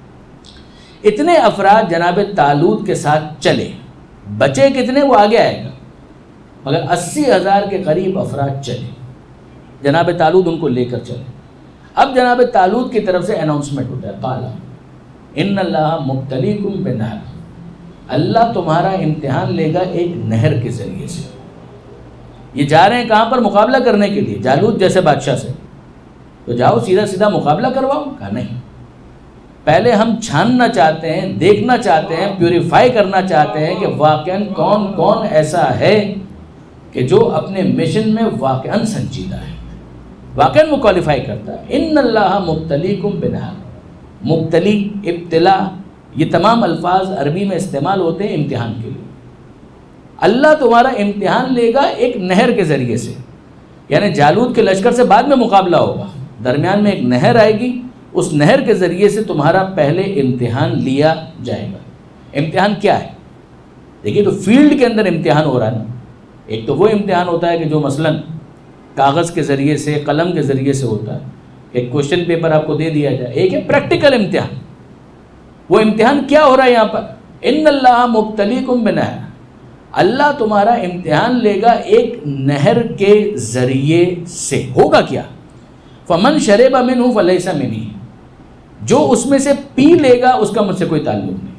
اتنے افراد جناب طالوت کے ساتھ چلے، بچے کتنے وہ آگے آئے گا، مگر 80,000 کے قریب افراد چلے، جناب طالوت ان کو لے کر چلے۔ اب جناب طالوت کی طرف سے اناؤنسمنٹ ہوتا ہے، قال ان اللہ مبتلیکم بنہر، اللہ تمہارا امتحان لے گا ایک نہر کے ذریعے سے۔ یہ جا رہے ہیں کہاں پر؟ مقابلہ کرنے کے لیے جالوت جیسے بادشاہ سے، تو جاؤ سیدھا سیدھا مقابلہ کرواؤ؟ کہا نہیں، پہلے ہم چھاننا چاہتے ہیں، دیکھنا چاہتے ہیں، پیوریفائی کرنا چاہتے ہیں کہ واقعاً کون کون ایسا ہے کہ جو اپنے مشن میں واقعاً سنجیدہ ہے، واقعاً وہ کوالیفائی کرتا ہے۔ ان اللہ مبتلیکم بنہر، مبتلی، ابتلا، یہ تمام الفاظ عربی میں استعمال ہوتے ہیں امتحان کے لیے۔ اللہ تمہارا امتحان لے گا ایک نہر کے ذریعے سے، یعنی جالوت کے لشکر سے بعد میں مقابلہ ہوگا، درمیان میں ایک نہر آئے گی، اس نہر کے ذریعے سے تمہارا پہلے امتحان لیا جائے گا۔ امتحان کیا ہے؟ دیکھیے، تو فیلڈ کے اندر امتحان ہو رہا ہے نا۔ ایک تو وہ امتحان ہوتا ہے کہ جو مثلاً کاغذ کے ذریعے سے، قلم کے ذریعے سے ہوتا ہے، ایک کوشچن پیپر آپ کو دے دیا جائے۔ ایک ہے پریکٹیکل امتحان۔ وہ امتحان کیا ہو رہا ہے یہاں پر؟ ان اللہ مبتلیکم بنہر، اللہ تمہارا امتحان لے گا ایک نہر کے ذریعے سے۔ ہوگا کیا؟ فمن شرب منہ فلیس منی، جو اس میں سے پی لے گا اس کا مجھ سے کوئی تعلق نہیں۔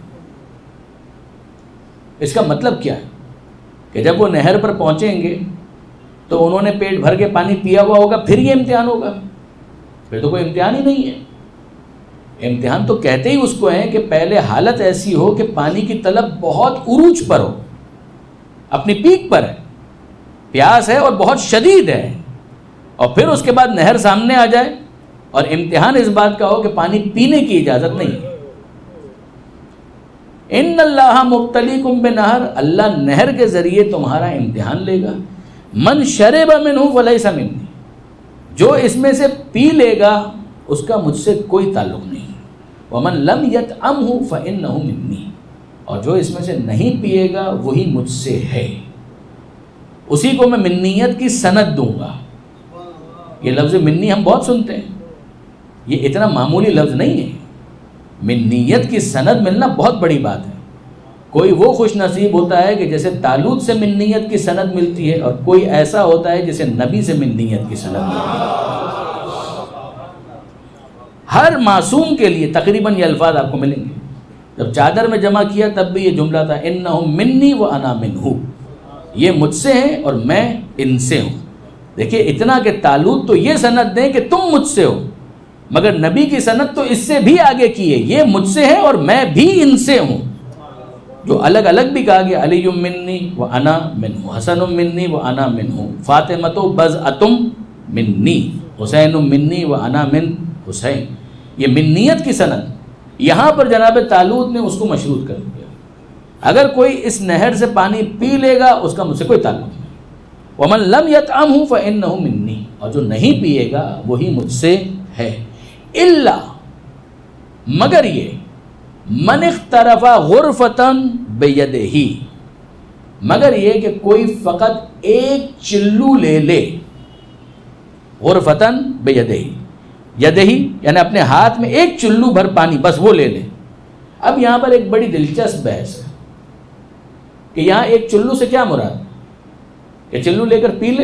اس کا مطلب کیا ہے کہ جب وہ نہر پر پہنچیں گے تو انہوں نے پیٹ بھر کے پانی پیا ہوا ہوگا، پھر یہ امتحان ہوگا؟ پھر تو کوئی امتحان ہی نہیں ہے۔ امتحان تو کہتے ہی اس کو ہیں کہ پہلے حالت ایسی ہو کہ پانی کی طلب بہت عروج پر ہو، اپنی پیک پر ہے، پیاس ہے اور بہت شدید ہے، اور پھر اس کے بعد نہر سامنے آ جائے اور امتحان اس بات کا ہو کہ پانی پینے کی اجازت نہیں ہے۔ ان اللہ مبتلیکم بنہر، اللہ نہر کے ذریعے تمہارا امتحان لے گا۔ من شرب منہ فلیس منی، جو اس میں سے پی لے گا اس کا مجھ سے کوئی تعلق نہیں۔ ومن لم یطعمہ فانہ منی، اور جو اس میں سے نہیں پیے گا وہی مجھ سے ہے، اسی کو میں منیت کی سند دوں گا۔ یہ لفظ منی ہم بہت سنتے ہیں، یہ اتنا معمولی لفظ نہیں ہے۔ منیت کی سند ملنا بہت بڑی بات ہے۔ کوئی وہ خوش نصیب ہوتا ہے کہ جیسے طالوت سے منیت کی سند ملتی ہے، اور کوئی ایسا ہوتا ہے جسے نبی سے منیت کی سند ملتی ہے۔ ہر معصوم کے لیے تقریباً یہ الفاظ آپ کو ملیں گے۔ جب چادر میں جمع کیا تب بھی یہ جملہ تھا، انہم منی وانا منہ، یہ مجھ سے ہیں اور میں ان سے ہوں۔ دیکھیے، اتنا کہ طالوت تو یہ سند دیں کہ تم مجھ سے ہو، مگر نبی کی سند تو اس سے بھی آگے کی ہے، یہ مجھ سے ہے اور میں بھی ان سے ہوں۔ جو الگ الگ بھی کہا گیا، علی منی وانا منہ، حسن منی وانا منہ، فاطمۃ بضعۃ منی، حسین منی وانا من حسین۔ یہ منیت کی سند یہاں پر جناب طالوت نے اس کو مشروط کر دیا۔ اگر کوئی اس نہر سے پانی پی لے گا اس کا مجھ سے کوئی تعلق نہیں۔ ومن لم یطعمہ فانہ منی، اور جو نہیں پیے گا وہی مجھ سے ہے۔ الا، مگر یہ، من اخترف غرفۃ بیدہ، مگر یہ کہ کوئی فقط ایک چلو لے لے، غرفۃ بیدہ، یدہ یعنی اپنے ہاتھ میں ایک چلو بھر پانی، بس وہ لے لے۔ اب یہاں پر ایک بڑی دلچسپ بحث ہے کہ یہاں ایک چلو سے کیا مراد ہے؟ کہ چلو لے کر پی لے؟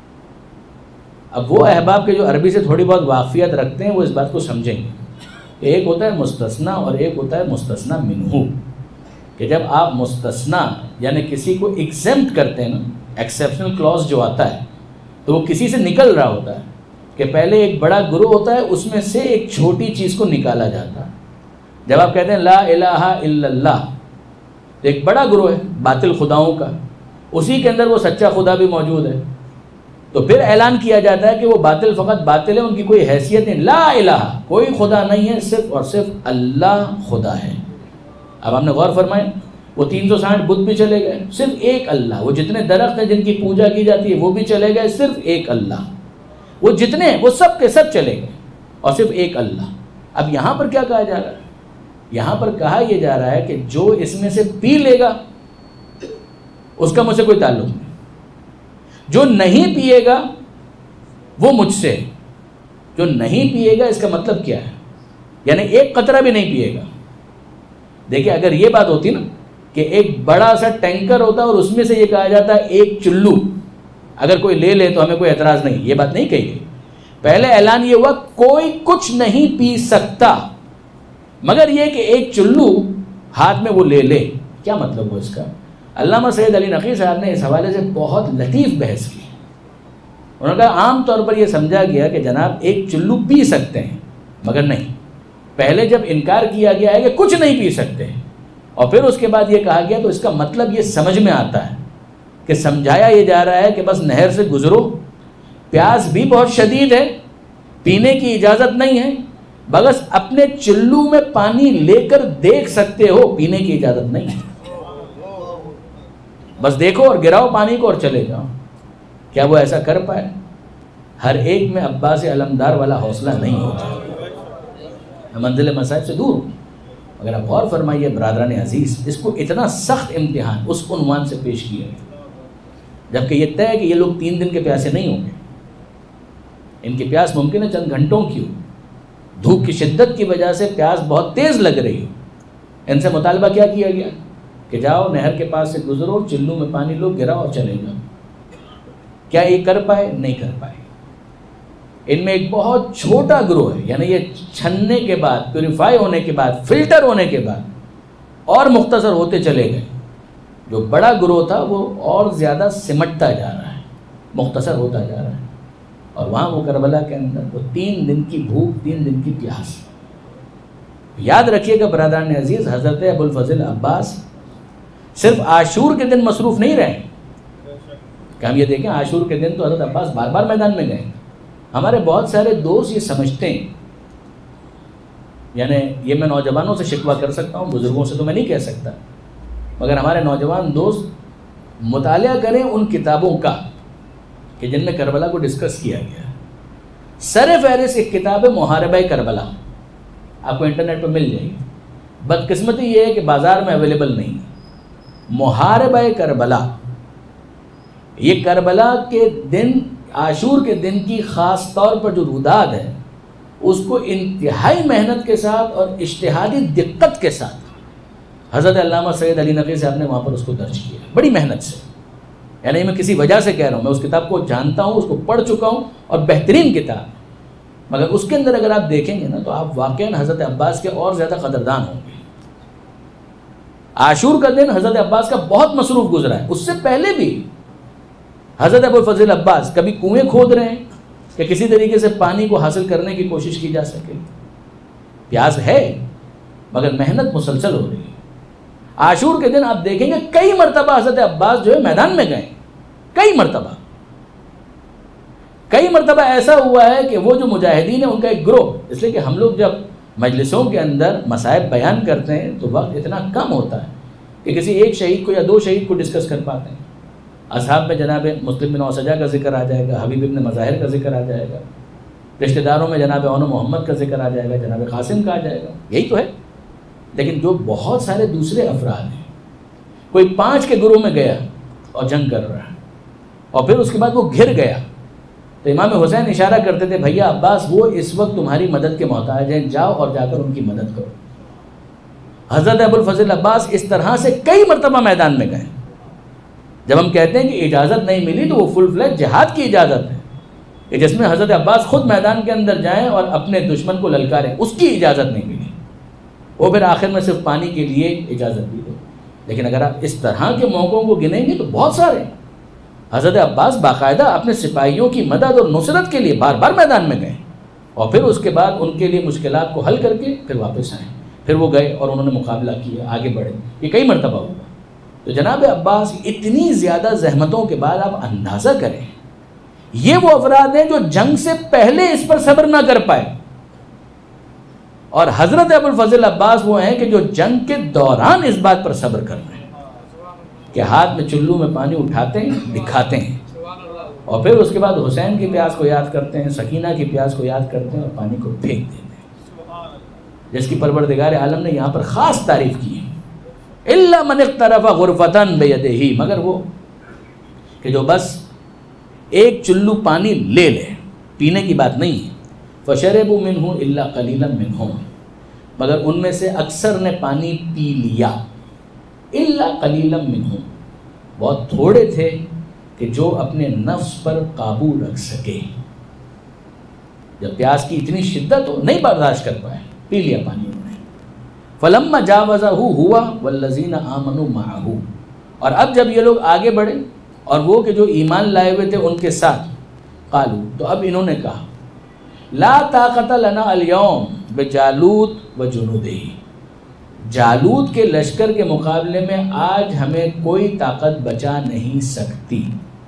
اب وہ احباب کے جو عربی سے تھوڑی بہت واقفیت رکھتے ہیں وہ اس بات کو سمجھیں گے کہ ایک ہوتا ہے مستثنیٰ اور ایک ہوتا ہے مستثنیٰ منہ، کہ جب آپ مستثنیٰ یعنی کسی کو ایگزمپٹ کرتے ہیں نا، ایکسیپشنل کلوز جو آتا ہے تو وہ کسی سے نکل رہا ہوتا ہے، کہ پہلے ایک بڑا گروہ ہوتا ہے، اس میں سے ایک چھوٹی چیز کو نکالا جاتا ہے، جب آپ کہتے ہیں لا الہ الا اللہ، تو ایک بڑا گروہ ہے باطل خداؤں کا، اسی کے اندر وہ سچا خدا بھی موجود ہے، تو پھر اعلان کیا جاتا ہے کہ وہ باطل فقط باطل ہے، ان کی کوئی حیثیت نہیں، لا الہ، کوئی خدا نہیں ہے، صرف اور صرف اللہ خدا ہے۔ اب ہم نے غور فرمائے، وہ 360 بت بھی چلے گئے، صرف ایک اللہ، وہ جتنے درخت ہیں جن کی پوجا کی جاتی ہے وہ بھی چلے گئے، صرف ایک اللہ، وہ جتنے وہ سب کے سب چلے گئے اور صرف ایک اللہ۔ اب یہاں پر کیا کہا جا رہا ہے؟ یہاں پر کہا یہ جا رہا ہے کہ جو اس میں سے پی لے گا اس کا مجھ سے کوئی تعلق نہیں، جو نہیں پیے گا وہ مجھ سے، جو نہیں پیے گا اس کا مطلب کیا ہے؟ یعنی ایک قطرہ بھی نہیں پیے گا۔ دیکھیں اگر یہ بات ہوتی نا کہ ایک بڑا سا ٹینکر ہوتا اور اس میں سے یہ کہا جاتا ہے ایک چلو اگر کوئی لے لے تو ہمیں کوئی اعتراض نہیں، یہ بات نہیں کہی گئی۔ پہلے اعلان یہ ہوا کوئی کچھ نہیں پی سکتا مگر یہ کہ ایک چلو ہاتھ میں وہ لے لے۔ کیا مطلب ہو اس کا؟ علامہ سید علی نقی صاحب نے اس حوالے سے بہت لطیف بحث کی۔ انہوں نے کہا عام طور پر یہ سمجھا گیا کہ جناب ایک چلو پی سکتے ہیں مگر نہیں، پہلے جب انکار کیا گیا ہے کہ کچھ نہیں پی سکتے اور پھر اس کے بعد یہ کہا گیا تو اس کا مطلب یہ سمجھ میں آتا ہے کہ سمجھایا یہ جا رہا ہے کہ بس نہر سے گزرو، پیاس بھی بہت شدید ہے، پینے کی اجازت نہیں ہے، بس اپنے چلو میں پانی لے کر دیکھ سکتے ہو، پینے کی اجازت نہیں ہے، بس دیکھو اور گراؤ پانی کو اور چلے جاؤ۔ کیا وہ ایسا کر پائے؟ ہر ایک میں عباس علمدار والا حوصلہ نہیں ہوتا، منزل مصائب سے دور ہوں۔ اگر آپ غور فرمائیے برادران عزیز، اس کو اتنا سخت امتحان اس عنوان سے پیش کیا گیا، جبکہ یہ طے ہے کہ یہ لوگ 3 دن کے پیاسے نہیں ہوں گے، ان کی پیاس ممکن ہے چند گھنٹوں کی ہو، دھوپ کی شدت کی وجہ سے پیاس بہت تیز لگ رہی ہو۔ ان سے مطالبہ کیا کیا گیا کہ جاؤ نہر کے پاس سے گزرو، چلو میں پانی لو، گراؤ اور چلے جاؤ۔ کیا یہ کر پائے؟ نہیں کر پائے۔ ان میں ایک بہت چھوٹا گروہ ہے، یعنی یہ چھننے کے بعد، پیوریفائی ہونے کے بعد، فلٹر ہونے کے بعد اور مختصر ہوتے چلے گئے۔ جو بڑا گروہ تھا وہ اور زیادہ سمٹتا جا رہا ہے، مختصر ہوتا جا رہا ہے، اور وہاں وہ کربلا کے اندر وہ 3 دن کی بھوک، 3 دن کی پیاس۔ یاد رکھیے گا برادران عزیز، حضرت ابوالفضل عباس صرف عاشور کے دن مصروف نہیں رہے کہ ہم یہ دیکھیں عاشور کے دن تو حضرت عباس بار بار میدان میں گئے۔ ہمارے بہت سارے دوست یہ سمجھتے ہیں، یعنی یہ میں نوجوانوں سے شکوہ کر سکتا ہوں، بزرگوں سے تو میں نہیں کہہ سکتا، مگر ہمارے نوجوان دوست مطالعہ کریں ان کتابوں کا کہ جن میں کربلا کو ڈسکس کیا گیا ہے۔ سر فہرست ایک کتاب ہے محاربہ کربلا، آپ کو انٹرنیٹ پہ مل جائے گی، بدقسمتی یہ ہے کہ بازار میں اویلیبل نہیں ہے۔ محاربہ کربلا، یہ کربلا کے دن، عاشور کے دن کی خاص طور پر جو روداد ہے اس کو انتہائی محنت کے ساتھ اور اجتہادی دقت کے ساتھ حضرت علامہ سید علی نقی صاحب نے وہاں پر اس کو درج کیا، بڑی محنت سے۔ یعنی میں کسی وجہ سے کہہ رہا ہوں، میں اس کتاب کو جانتا ہوں، اس کو پڑھ چکا ہوں اور بہترین کتاب ہے، مگر اس کے اندر اگر آپ دیکھیں گے نا تو آپ واقعاً حضرت عباس کے اور زیادہ قدردان ہوں گے۔ عاشور کا دن حضرت عباس کا بہت مصروف گزرا ہے، اس سے پہلے بھی حضرت ابوالفضل عباس کبھی کنویں کھود رہے ہیں کہ کسی طریقے سے پانی کو حاصل کرنے کی کوشش کی جا سکے۔ پیاس ہے مگر محنت مسلسل ہو رہی ہے۔ عاشور کے دن آپ دیکھیں گے کئی مرتبہ حضرت عباس جو ہے میدان میں گئے، کئی مرتبہ ایسا ہوا ہے کہ وہ جو مجاہدین ہیں ان کا ایک گروہ، اس لیے کہ ہم لوگ جب مجلسوں کے اندر مصائب بیان کرتے ہیں تو وقت اتنا کم ہوتا ہے کہ کسی ایک شہید کو یا 2 شہید کو ڈسکس کر پاتے ہیں۔ اصحاب میں جناب مسلم بن اوسجہ کا ذکر آ جائے گا، حبیب ابن مظاہر کا ذکر آ جائے گا، رشتہ داروں میں جناب عون محمد کا ذکر آ جائے گا، جناب قاسم کا آ جائے گا، یہی تو ہے۔ لیکن جو بہت سارے دوسرے افراد ہیں، کوئی 5 کے گروہ میں گیا اور جنگ کر رہا ہے اور پھر اس کے بعد وہ گھر گیا، تو امام حسین اشارہ کرتے تھے بھیا عباس وہ اس وقت تمہاری مدد کے محتاج ہیں، جاؤ اور جا کر ان کی مدد کرو۔ حضرت ابوالفضل عباس اس طرح سے کئی مرتبہ میدان میں گئے۔ جب ہم کہتے ہیں کہ اجازت نہیں ملی تو وہ فل فلیج جہاد کی اجازت ہے کہ جس میں حضرت عباس خود میدان کے اندر جائیں اور اپنے دشمن کو للکاریں، اس کی اجازت نہیں ملی، وہ پھر آخر میں صرف پانی کے لیے اجازت دی گئی۔ لیکن اگر آپ اس طرح کے موقعوں کو گنیں گے تو بہت سارے ہیں۔ حضرت عباس باقاعدہ اپنے سپاہیوں کی مدد اور نصرت کے لیے بار بار میدان میں گئے اور پھر اس کے بعد ان کے لیے مشکلات کو حل کر کے پھر واپس آئیں۔ پھر وہ گئے اور انہوں نے مقابلہ کیا، آگے بڑھے، یہ کئی مرتبہ ہوا۔ تو جناب عباس اتنی زیادہ زحمتوں کے بعد آپ اندازہ کریں، یہ وہ افراد ہیں جو جنگ سے پہلے اس پر صبر نہ کر پائے، اور حضرت ابو الفضل عباس وہ ہیں کہ جو جنگ کے دوران اس بات پر صبر کر رہے ہیں کہ ہاتھ میں چلو میں پانی اٹھاتے ہیں، دکھاتے ہیں، اور پھر اس کے بعد حسین کی پیاس کو یاد کرتے ہیں، سکینہ کی پیاس کو یاد کرتے ہیں اور پانی کو پھینک دیتے ہیں، جس کی پروردگار عالم نے یہاں پر خاص تعریف کی ہے۔ الا من اقترف غرفتن بیدہ، مگر وہ کہ جو بس ایک چلو پانی لے لے، پینے کی بات نہیں ہے۔ فشربوا منہ الا قلیلا منہم، مگر ان میں سے اکثر نے پانی پی لیا، الا قلیلا منہم، بہت تھوڑے تھے کہ جو اپنے نفس پر قابو رکھ سکے، جب پیاس کی اتنی شدت ہو نہیں برداشت کر پائے، پی لیا پانی انہوں نے۔ فلما جاوزہ ہوا والذین آمنوا معہ، اور اب جب یہ لوگ آگے بڑھے اور وہ کہ جو ایمان لائے ہوئے تھے ان کے ساتھ، قالوا، تو اب انہوں نے کہا، لا طاقت لنا اليوم بجالوت وجنودہ، جالوت کے لشکر کے مقابلے میں آج ہمیں کوئی طاقت بچا نہیں سکتی۔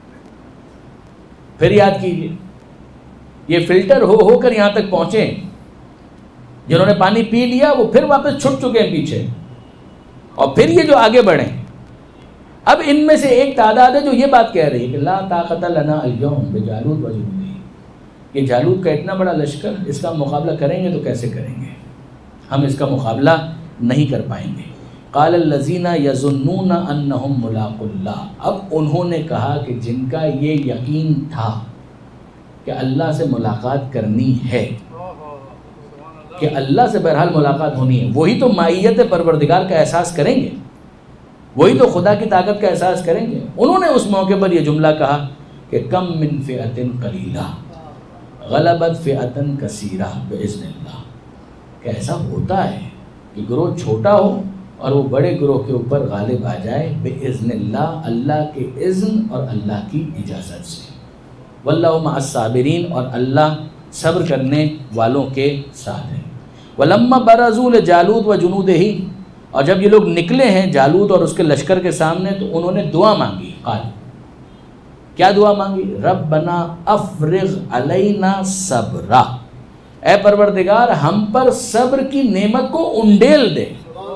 پھر یاد کیجئے، یہ فلٹر ہو کر یہاں تک پہنچے، جنہوں نے پانی پی لیا وہ پھر واپس چھٹ چکے ہیں پیچھے، اور پھر یہ جو آگے بڑھیں، اب ان میں سے ایک تعداد ہے جو یہ بات کہہ رہی ہے کہ لا طاقت لنا اليوم بجالوت وجنودہ، یہ جالوت کا اتنا بڑا لشکر، اس کا مقابلہ کریں گے تو کیسے کریں گے، ہم اس کا مقابلہ نہیں کر پائیں گے۔ قال الذین یظنون انہم ملاقو اللہ، اب انہوں نے کہا کہ جن کا یہ یقین تھا کہ اللہ سے ملاقات کرنی ہے، کہ اللہ سے بہرحال ملاقات ہونی ہے، وہی تو مائیت پروردگار کا احساس کریں گے، وہی تو خدا کی طاقت کا احساس کریں گے، انہوں نے اس موقع پر یہ جملہ کہا کہ کم من فئۃ قلیلہ غلبت فئۃ کثیرہ باذن اللہ، کہ ایسا ہوتا ہے کہ گروہ چھوٹا ہو اور وہ بڑے گروہ کے اوپر غالب آ جائے باذن اللہ، اللہ کے اذن اور اللہ کی اجازت سے۔ واللہ مع الصابرین، اور اللہ صبر کرنے والوں کے ساتھ ہے۔ ولما برزوا لجالوت وجنودہ، اور جب یہ لوگ نکلے ہیں جالوت اور اس کے لشکر کے سامنے تو انہوں نے دعا مانگی، قال، کیا دعا مانگی؟ ربنا افرغ علینا صبرا، اے پروردگار ہم پر صبر کی نعمت کو انڈیل دے،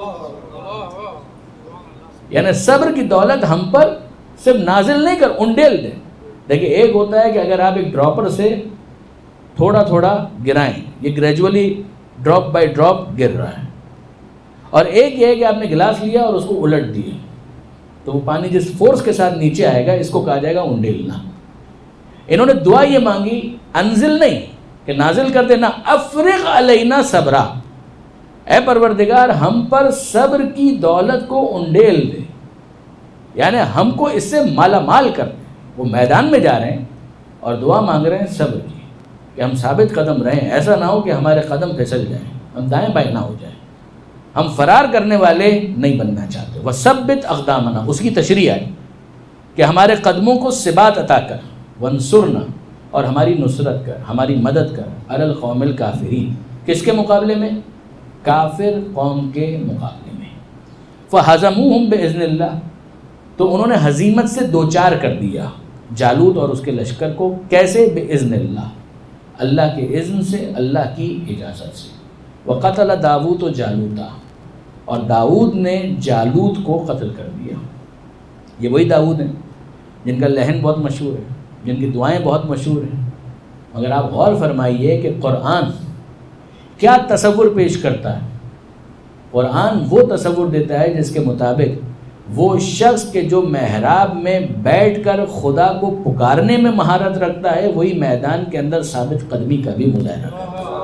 یعنی صبر کی دولت ہم پر صرف نازل نہیں کر، انڈیل دے۔ دیکھیں ایک ہوتا ہے کہ اگر آپ ایک ڈراپر سے تھوڑا تھوڑا گرائیں، یہ گریجولی ڈراپ بائی ڈراپ گر رہا ہے، اور ایک یہ ہے کہ آپ نے گلاس لیا اور اس کو الٹ دیا تو وہ پانی جس فورس کے ساتھ نیچے آئے گا اس کو کہا جائے گا انڈیلنا۔ انہوں نے دعا یہ مانگی، انزل نہیں کہ نازل کر دینا، افرغ علینا صبرا، اے پروردگار ہم پر صبر کی دولت کو انڈیل دے، یعنی ہم کو اس سے مالا مال کر دے۔ وہ میدان میں جا رہے ہیں اور دعا مانگ رہے ہیں صبر کی، کہ ہم ثابت قدم رہیں، ایسا نہ ہو کہ ہمارے قدم پھسل جائیں، ہم دائیں بائیں نہ ہو جائیں، ہم فرار کرنے والے نہیں بننا چاہتے۔ وثبت اقدامنا، اس کی تشریح ہے کہ ہمارے قدموں کو ثبات عطا کر، وانصرنا، اور ہماری نصرت کر، ہماری مدد کر، علی القوم الکافرین، کس کے مقابلے میں؟ کافر قوم کے مقابلے میں۔ فہزموہم باذن اللہ، تو انہوں نے ہزیمت سے دوچار کر دیا جالوت اور اس کے لشکر کو، کیسے؟ باذن اللہ، اللہ کے اذن سے، اللہ کی اجازت سے۔ وقتل داؤد جالوتا، اور داؤد نے جالوت کو قتل کر دیا۔ یہ وہی داؤد ہیں جن کا لہن بہت مشہور ہے، جن کی دعائیں بہت مشہور ہیں، مگر آپ غور فرمائیے کہ قرآن کیا تصور پیش کرتا ہے۔ قرآن وہ تصور دیتا ہے جس کے مطابق وہ شخص کے جو محراب میں بیٹھ کر خدا کو پکارنے میں مہارت رکھتا ہے، وہی میدان کے اندر ثابت قدمی کا بھی مظاہرہ کرتا ہے۔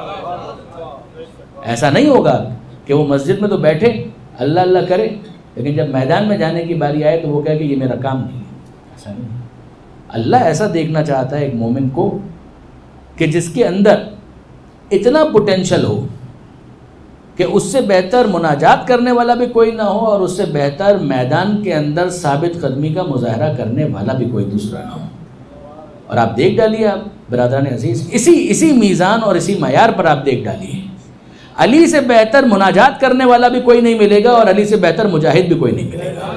ایسا نہیں ہوگا کہ وہ مسجد میں تو بیٹھے اللہ اللہ کرے، لیکن جب میدان میں جانے کی باری آئے تو وہ کہے کہ یہ میرا کام نہیں ہے۔ ایسا نہیں، اللہ ایسا دیکھنا چاہتا ہے ایک مومن کو کہ جس کے اندر اتنا پوٹینشل ہو کہ اس سے بہتر مناجات کرنے والا بھی کوئی نہ ہو، اور اس سے بہتر میدان کے اندر ثابت قدمی کا مظاہرہ کرنے والا بھی کوئی دوسرا نہ ہو۔ اور آپ دیکھ ڈالیے، آپ برادران عزیز، اسی میزان اور اسی معیار پر آپ دیکھ ڈالیے، علی سے بہتر مناجات کرنے والا بھی کوئی نہیں ملے گا اور علی سے بہتر مجاہد بھی کوئی نہیں ملے گا۔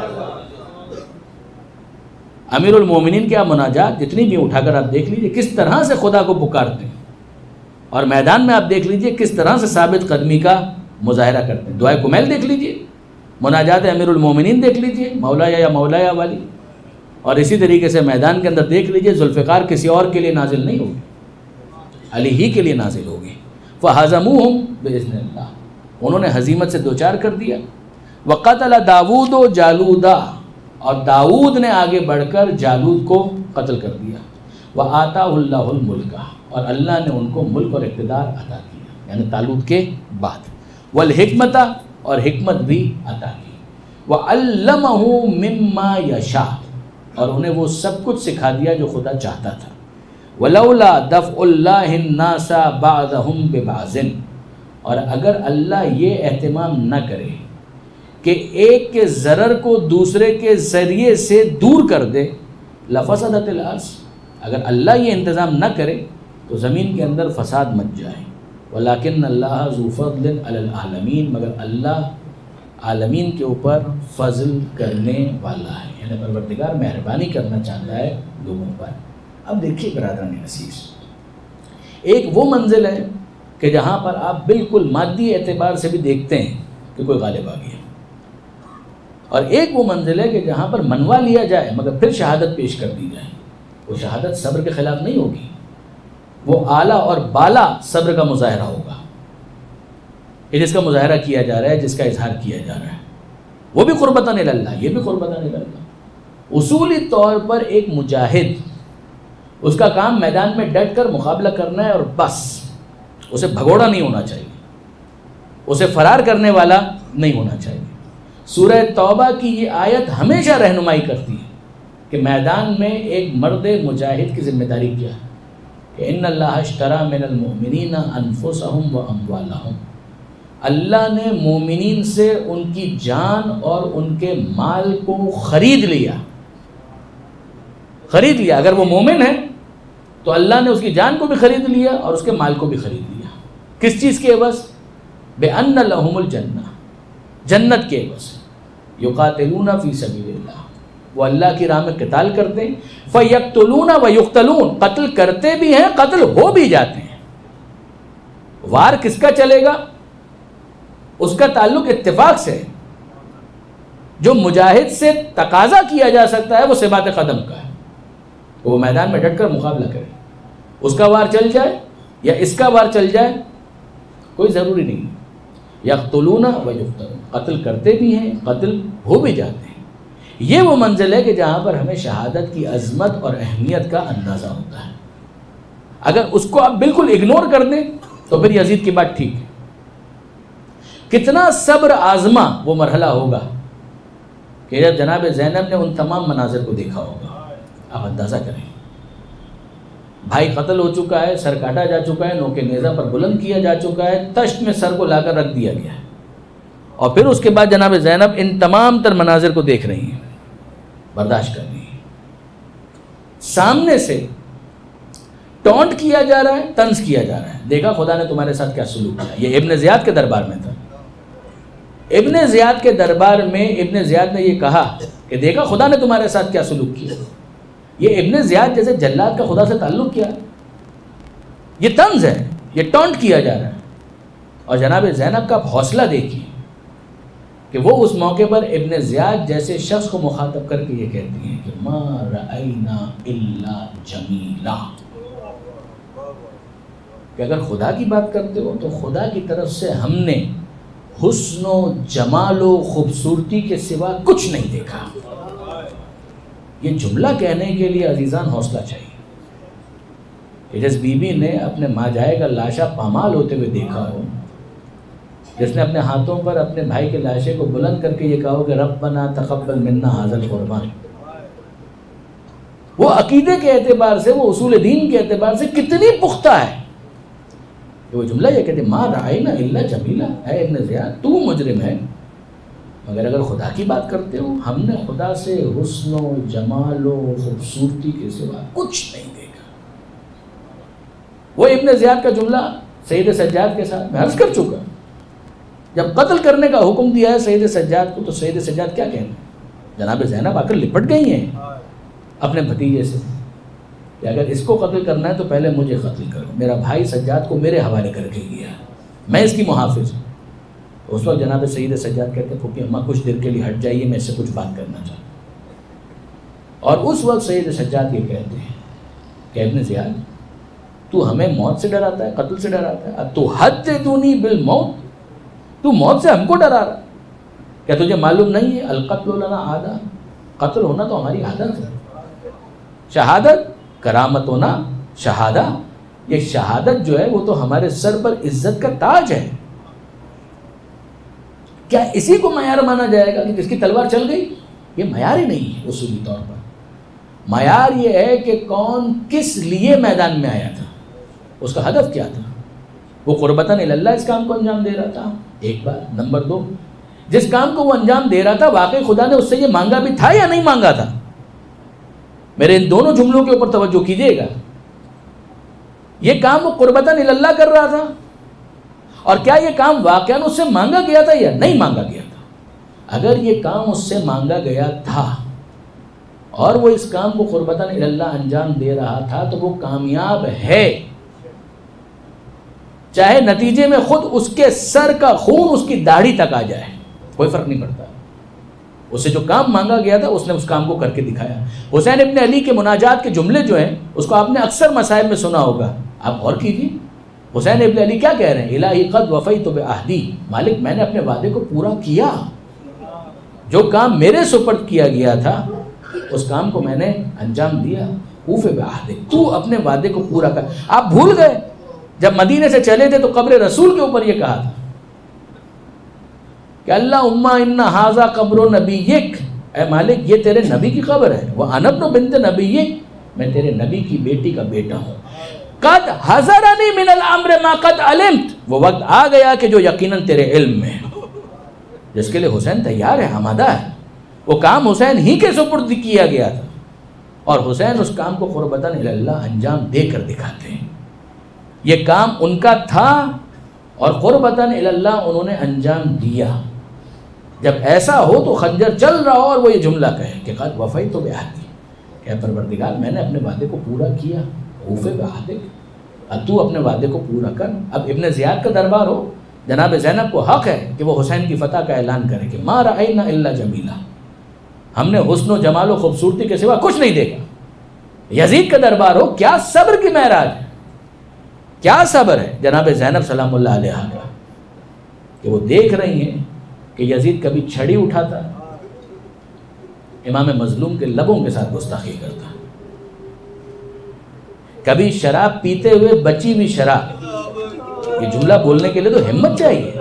امیر المومنین کی آپ مناجات جتنی بھی اٹھا کر آپ دیکھ لیجئے کس طرح سے خدا کو پکارتے ہیں، اور میدان میں آپ دیکھ لیجئے کس طرح سے ثابت قدمی کا مظاہرہ کرتے ہیں۔ دعائے کمیل دیکھ لیجئے، مناجات امیر المومنین دیکھ لیجئے، مولایا یا مولایا والی، اور اسی طریقے سے میدان کے اندر دیکھ لیجئے ذوالفقار کسی اور کے لیے نازل نہیں ہوگی، علی ہی کے لیے نازل ہوگی۔ فَهَزَمُوهُمْ بِإِذْنِ اللَّهِ، انہوں نے ہزیمت سے دوچار کر دیا۔ وَقَتَلَ داود جالودا، اور داود نے آگے بڑھ کر جالود کو قتل کر دیا۔ وَآتَاهُ اللَّهُ الْمُلْكَ، اور اللہ نے ان کو ملک اور اقتدار عطا کیا، یعنی طالوت کے بعد۔ وَالْحِكْمَةَ، اور حکمت بھی عطا کی۔ وَعَلَّمَهُ مِمَّا يَشَاءُ، اور انہیں وہ سب کچھ سکھا دیا جو خدا چاہتا تھا۔ وَلَوْلَا دَفْعُ اللَّهِ النَّاسَ بَعْضَهُمْ بِبَعْضٍ، اور اگر اللہ یہ اہتمام نہ کرے کہ ایک کے ضرر کو دوسرے کے ذریعے سے دور کر دے، لَفَسَدَتِ الْأَرْضُ، اگر اللہ یہ انتظام نہ کرے تو زمین کے اندر فساد مچ جائے۔ وَلَكِنَّ اللَّهَ ذُو فَضْلٍ عَلَى الْعَالَمِينَ، مگر اللہ عالمین کے اوپر فضل کرنے والا ہے، یعنی پروردگار مہربانی کرنا چاہتا ہے لوگوں پر۔ اب دیکھیے برادران عزیز، ایک وہ منزل ہے کہ جہاں پر آپ بالکل مادی اعتبار سے بھی دیکھتے ہیں کہ کوئی غالب آ گیا، اور ایک وہ منزل ہے کہ جہاں پر منوا لیا جائے مگر پھر شہادت پیش کر دی جائے۔ وہ شہادت صبر کے خلاف نہیں ہوگی، وہ اعلیٰ اور بالا صبر کا مظاہرہ ہوگا، کہ جس کا مظاہرہ کیا جا رہا ہے، جس کا اظہار کیا جا رہا ہے، وہ بھی قربتاً الی اللہ، یہ بھی قربتاً الی اللہ۔ اصولی طور پر ایک مجاہد، اس کا کام میدان میں ڈٹ کر مقابلہ کرنا ہے اور بس، اسے بھگوڑا نہیں ہونا چاہیے، اسے فرار کرنے والا نہیں ہونا چاہیے۔ سورہ توبہ کی یہ آیت ہمیشہ رہنمائی کرتی ہے کہ میدان میں ایک مرد مجاہد کی ذمہ داری کیا ہے، کہ ان اللہ اشتری من المؤمنین انفسهم واموالهم، اللہ نے مومنین سے ان کی جان اور ان کے مال کو خرید لیا۔ خرید لیا، اگر وہ مومن ہے تو اللہ نے اس کی جان کو بھی خرید لیا اور اس کے مال کو بھی خرید لیا۔ کس چیز کے عوض؟ بِأَنَّ لَهُمُ الْجَنَّةَ، جنت کے عوض۔ یقاتلون فی سبیل اللہ، وہ اللہ کی راہ میں قتال کرتے ہیں، فَيَقْتُلُونَ وَيُقْتَلُونَ، قتل کرتے بھی ہیں، قتل ہو بھی جاتے ہیں۔ وار کس کا چلے گا؟ اس کا تعلق اتفاق سے ہے۔ جو مجاہد سے تقاضا کیا جا سکتا ہے وہ ثبات قدم کا ہے، وہ میدان میں ڈٹ کر مقابلہ کرے، اس کا وار چل جائے یا اس کا وار چل جائے کوئی ضروری نہیں۔ یقتلون و یقتلون، قتل کرتے بھی ہیں، قتل ہو بھی جاتے ہیں۔ یہ وہ منزل ہے کہ جہاں پر ہمیں شہادت کی عظمت اور اہمیت کا اندازہ ہوتا ہے۔ اگر اس کو آپ بالکل اگنور کر دیں تو پھر یزید کی بات ٹھیک ہے۔ کتنا صبر آزما وہ مرحلہ ہوگا کہ جب جناب زینب نے ان تمام مناظر کو دیکھا ہوگا، آپ اندازہ کریں، بھائی قتل ہو چکا ہے، سر کاٹا جا چکا ہے، نوکے نیزہ پر بلند کیا جا چکا ہے، تشت میں سر کو لا کر رکھ دیا گیا ہے، اور پھر اس کے بعد جناب زینب ان تمام تر مناظر کو دیکھ رہی ہیں، برداشت کر رہی ہیں۔ سامنے سے ٹونٹ کیا جا رہا ہے، طنز کیا جا رہا ہے، دیکھا خدا نے تمہارے ساتھ کیا سلوک کیا۔ یہ ابن زیاد کے دربار میں تھا۔ ابن زیاد کے دربار میں ابن زیاد نے یہ کہا کہ دیکھا خدا نے تمہارے ساتھ کیا سلوک کیا۔ یہ ابن زیاد جیسے جلاد کا خدا سے تعلق کیا ہے، یہ طنز ہے، یہ ٹونٹ کیا جا رہا ہے۔ اور جناب زینب کا حوصلہ دیکھیے کہ وہ اس موقع پر ابن زیاد جیسے شخص کو مخاطب کر کے یہ کہتی ہیں کہ ما رأینا الا جمیلا، کہ اگر خدا کی بات کرتے ہو تو خدا کی طرف سے ہم نے حسن و جمال و خوبصورتی کے سوا کچھ نہیں دیکھا۔ یہ جملہ کہنے کے لیے عزیزان حوصلہ چاہیے کہ جس بی بی نے اپنے ماجائے کا لاشا پامال ہوتے ہوئے دیکھا ہو، جس نے اپنے ہاتھوں پر اپنے بھائی کے لاشے کو بلند کر کے یہ کہا ہو کہ ربنا تقبل منا ھذا القربان، وہ عقیدے کے اعتبار سے، وہ اصول دین کے اعتبار سے کتنی پختہ ہے کہ وہ جملہ یہ کہتے ما رأینا الا جمیلا، اے ابن زیاد تو مجرم ہے، مگر اگر خدا کی بات کرتے ہو ہم نے خدا سے حسن و جمال و خوبصورتی کے سوا کچھ نہیں دیکھا۔ وہ ابن زیاد کا جملہ سید سجاد کے ساتھ میں عرض کر چکا، جب قتل کرنے کا حکم دیا ہے سید سجاد کو تو سید سجاد کیا کہنا ہے؟ جناب زینب آ کر لپٹ گئی ہیں اپنے بھتیجے سے کہ اگر اس کو قتل کرنا ہے تو پہلے مجھے قتل کرو، میرا بھائی سجاد کو میرے حوالے کر کے گیا، میں اس کی محافظ ہوں۔ اس وقت جناب سید سجاد کہتے ہیں پھوپھی اماں کچھ دیر کے لیے ہٹ جائیے، میں اس سے کچھ بات کرنا چاہتا ہوں۔ اور اس وقت سید سجاد یہ کہتے ہیں کہ ابن زیاد تو ہمیں موت سے ڈراتا ہے، قتل سے ڈراتا ہے، اب تو حدثنی بالموت، تو موت سے ہم کو ڈرا رہا، کیا تجھے معلوم نہیں ہے القتل لنا عادہ، قتل ہونا تو ہماری عادت ہے، شہادت کرامت ہونا شہادہ، یہ شہادت جو ہے وہ تو ہمارے سر پر عزت کا تاج ہے، کیا اسی کو معیار مانا جائے گا کہ جس کی تلوار چل گئی؟ یہ معیار ہی نہیں ہے اصولی طور پر۔ معیار یہ ہے کہ کون کس لیے میدان میں آیا تھا، اس کا ہدف کیا تھا، وہ قربتاً اللہ اس کام کو انجام دے رہا تھا، ایک بات۔ نمبر دو، جس کام کو وہ انجام دے رہا تھا واقعی خدا نے اس سے یہ مانگا بھی تھا یا نہیں مانگا تھا؟ میرے ان دونوں جملوں کے اوپر توجہ کیجیے گا۔ یہ کام وہ قربتاً اللہ کر رہا تھا، اور کیا یہ کام واقعاً اس سے مانگا گیا تھا یا نہیں مانگا گیا تھا؟ اگر یہ کام اس سے مانگا گیا تھا اور وہ اس کام کو قربتاً اللہ انجام دے رہا تھا تو وہ کامیاب ہے، چاہے نتیجے میں خود اس کے سر کا خون اس کی داڑھی تک آ جائے، کوئی فرق نہیں پڑتا۔ اس سے جو کام مانگا گیا تھا اس نے اس کام کو کر کے دکھایا۔ حسین ابن علی کے مناجات کے جملے جو ہیں اس کو آپ نے اکثر مسائل میں سنا ہوگا، آپ غور کیجیے۔ حسین ابن علی کیا کہہ رہے ہیں؟ الہی قد وفیت بعہدی، مالک میں نے اپنے وعدے کو پورا کیا، جو کام میرے سپرد کیا گیا تھا اس کام کو میں نے انجام دیا۔ اوف بعہدک، تو اپنے وعدے کو پورا کر۔ آپ بھول گئے جب مدینے سے چلے تھے تو قبر رسول کے اوپر یہ کہا تھا کہ اللہم ان ھذا قبر نبیک، اے مالک یہ تیرے نبی کی قبر ہے، وانا ابن بنت نبیک، میں تیرے نبی کی بیٹی کا بیٹا ہوں۔ قد حضرنی من الامر ما قد علمت، وہ وقت آ گیا کہ جو یقیناً تیرے علم میں ہے، جس کے لیے حسین تیار ہے، آمادہ ہے۔ وہ کام حسین ہی کے سپرد کیا گیا تھا، اور حسین اس کام کو قربتاً اللہ انجام دے کر دکھاتے ہیں۔ یہ کام ان کا تھا اور قربتاً اللہ انہوں نے انجام دیا۔ جب ایسا ہو تو خنجر چل رہا ہو اور وہ یہ جملہ کہے کہ قد وفیت بعہدی، کہ پروردگار میں نے اپنے وعدے کو پورا کیا، اوف بعہدک، اب تو اپنے وعدے کو پورا کر۔ اب ابن زیاد کا دربار ہو، جناب زینب کو حق ہے کہ وہ حسین کی فتح کا اعلان کرے کہ ما رأینا الا جمیلا، ہم نے حسن و جمال و خوبصورتی کے سوا کچھ نہیں دیکھا۔ یزید کا دربار ہو، کیا صبر کی معراج ہے، کیا صبر ہے جناب زینب سلام اللہ علیہا کا، کہ وہ دیکھ رہی ہیں کہ یزید کبھی چھڑی اٹھاتا، امام مظلوم کے لبوں کے ساتھ گستاخی کرتا، کبھی شراب پیتے ہوئے بچی ہوئی شراب، یہ جملہ بولنے کے لیے تو ہمت چاہیے،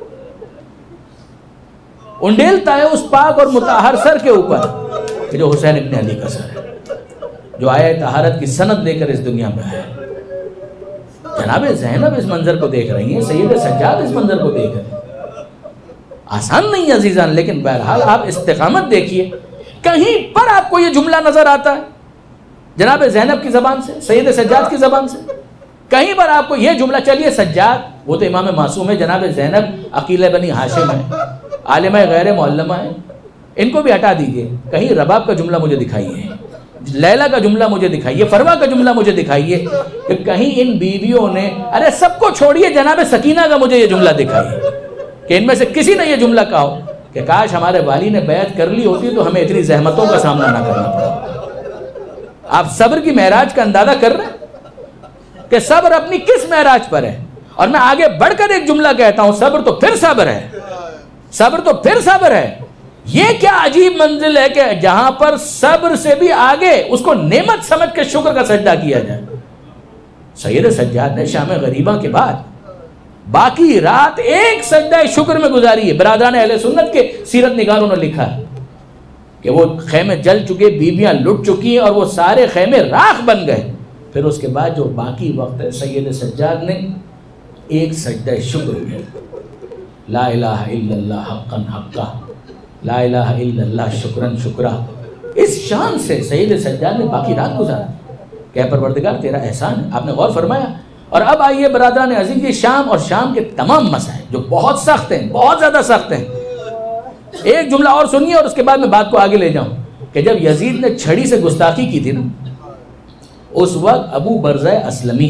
انڈیلتا ہے اس پاک اور مطہر سر کے اوپر کہ جو حسین ابن علی کا سر ہے، جو آیہ طہارت کی سند لے کر اس دنیا میں ہے۔ جناب زینب اس منظر کو دیکھ رہی ہیں، سید سجاد اس منظر کو دیکھ رہے ہیں۔ آسان نہیں عزیزان، لیکن بہرحال آپ استقامت دیکھیے، کہیں پر آپ کو یہ جملہ نظر آتا ہے جناب زینب کی زبان سے، سید سجاد کی زبان سے؟ کہیں پر آپ کو یہ جملہ، چلیے سجاد وہ تو امام معصوم ہے، جناب زینب عقیل بنی ہاشم ہے، عالمہ غیر معلمہ ہے، ان کو بھی ہٹا دیجئے، کہیں رباب کا جملہ مجھے دکھائیے، لیلا کا جملہ مجھے دکھائیے، فروا کا جملہ مجھے دکھائیے، کہ کہیں ان بیویوں نے، ارے سب کو چھوڑیے، جناب سکینہ کا مجھے یہ جملہ دکھائیے کہ ان میں سے کسی نے یہ جملہ کہا ہو کہ کاش ہمارے والی نے بیعت کر لی ہوتی تو ہمیں اتنی زحمتوں کا سامنا نہ کرنا پڑا۔ آپ صبر کی معراج کا اندازہ کر رہے ہیں کہ صبر اپنی کس معراج پر ہے؟ اور میں آگے بڑھ کر ایک جملہ کہتا ہوں، صبر تو پھر صبر ہے، صبر تو پھر صبر ہے۔ یہ کیا عجیب منزل ہے کہ جہاں پر صبر سے بھی آگے اس کو نعمت سمجھ کے شکر کا سجدہ کیا جائے۔ سید سجاد نے شام غریبہ کے بعد باقی رات ایک سجدہ شکر میں گزاری ہے۔ برادران اہل سنت کے سیرت نگاروں نے لکھا ہے کہ وہ خیمے جل چکے، بیویاں لٹ چکی ہیں اور وہ سارے خیمے راکھ بن گئے۔ پھر اس کے بعد جو باقی وقت ہے سید سجاد نے ایک سجدہ شکر میں لا الہ الا اللہ حقا حقا، لا الہ الا اللہ شکرن شکرا، اس شان سے سید سجاد نے باقی رات گزارا کہ اے پروردگار تیرا احسان ہے۔ آپ نے غور فرمایا اور اب آئیے برادران عزیز، یہ شام اور شام کے تمام مسائل جو بہت سخت ہیں، بہت زیادہ سخت ہیں. ایک جملہ اور سنیے اور اس کے بعد میں بات کو آگے لے جاؤں کہ جب یزید نے چھڑی سے گستاخی کی تھی نا، اس وقت ابو برزہ اسلمی،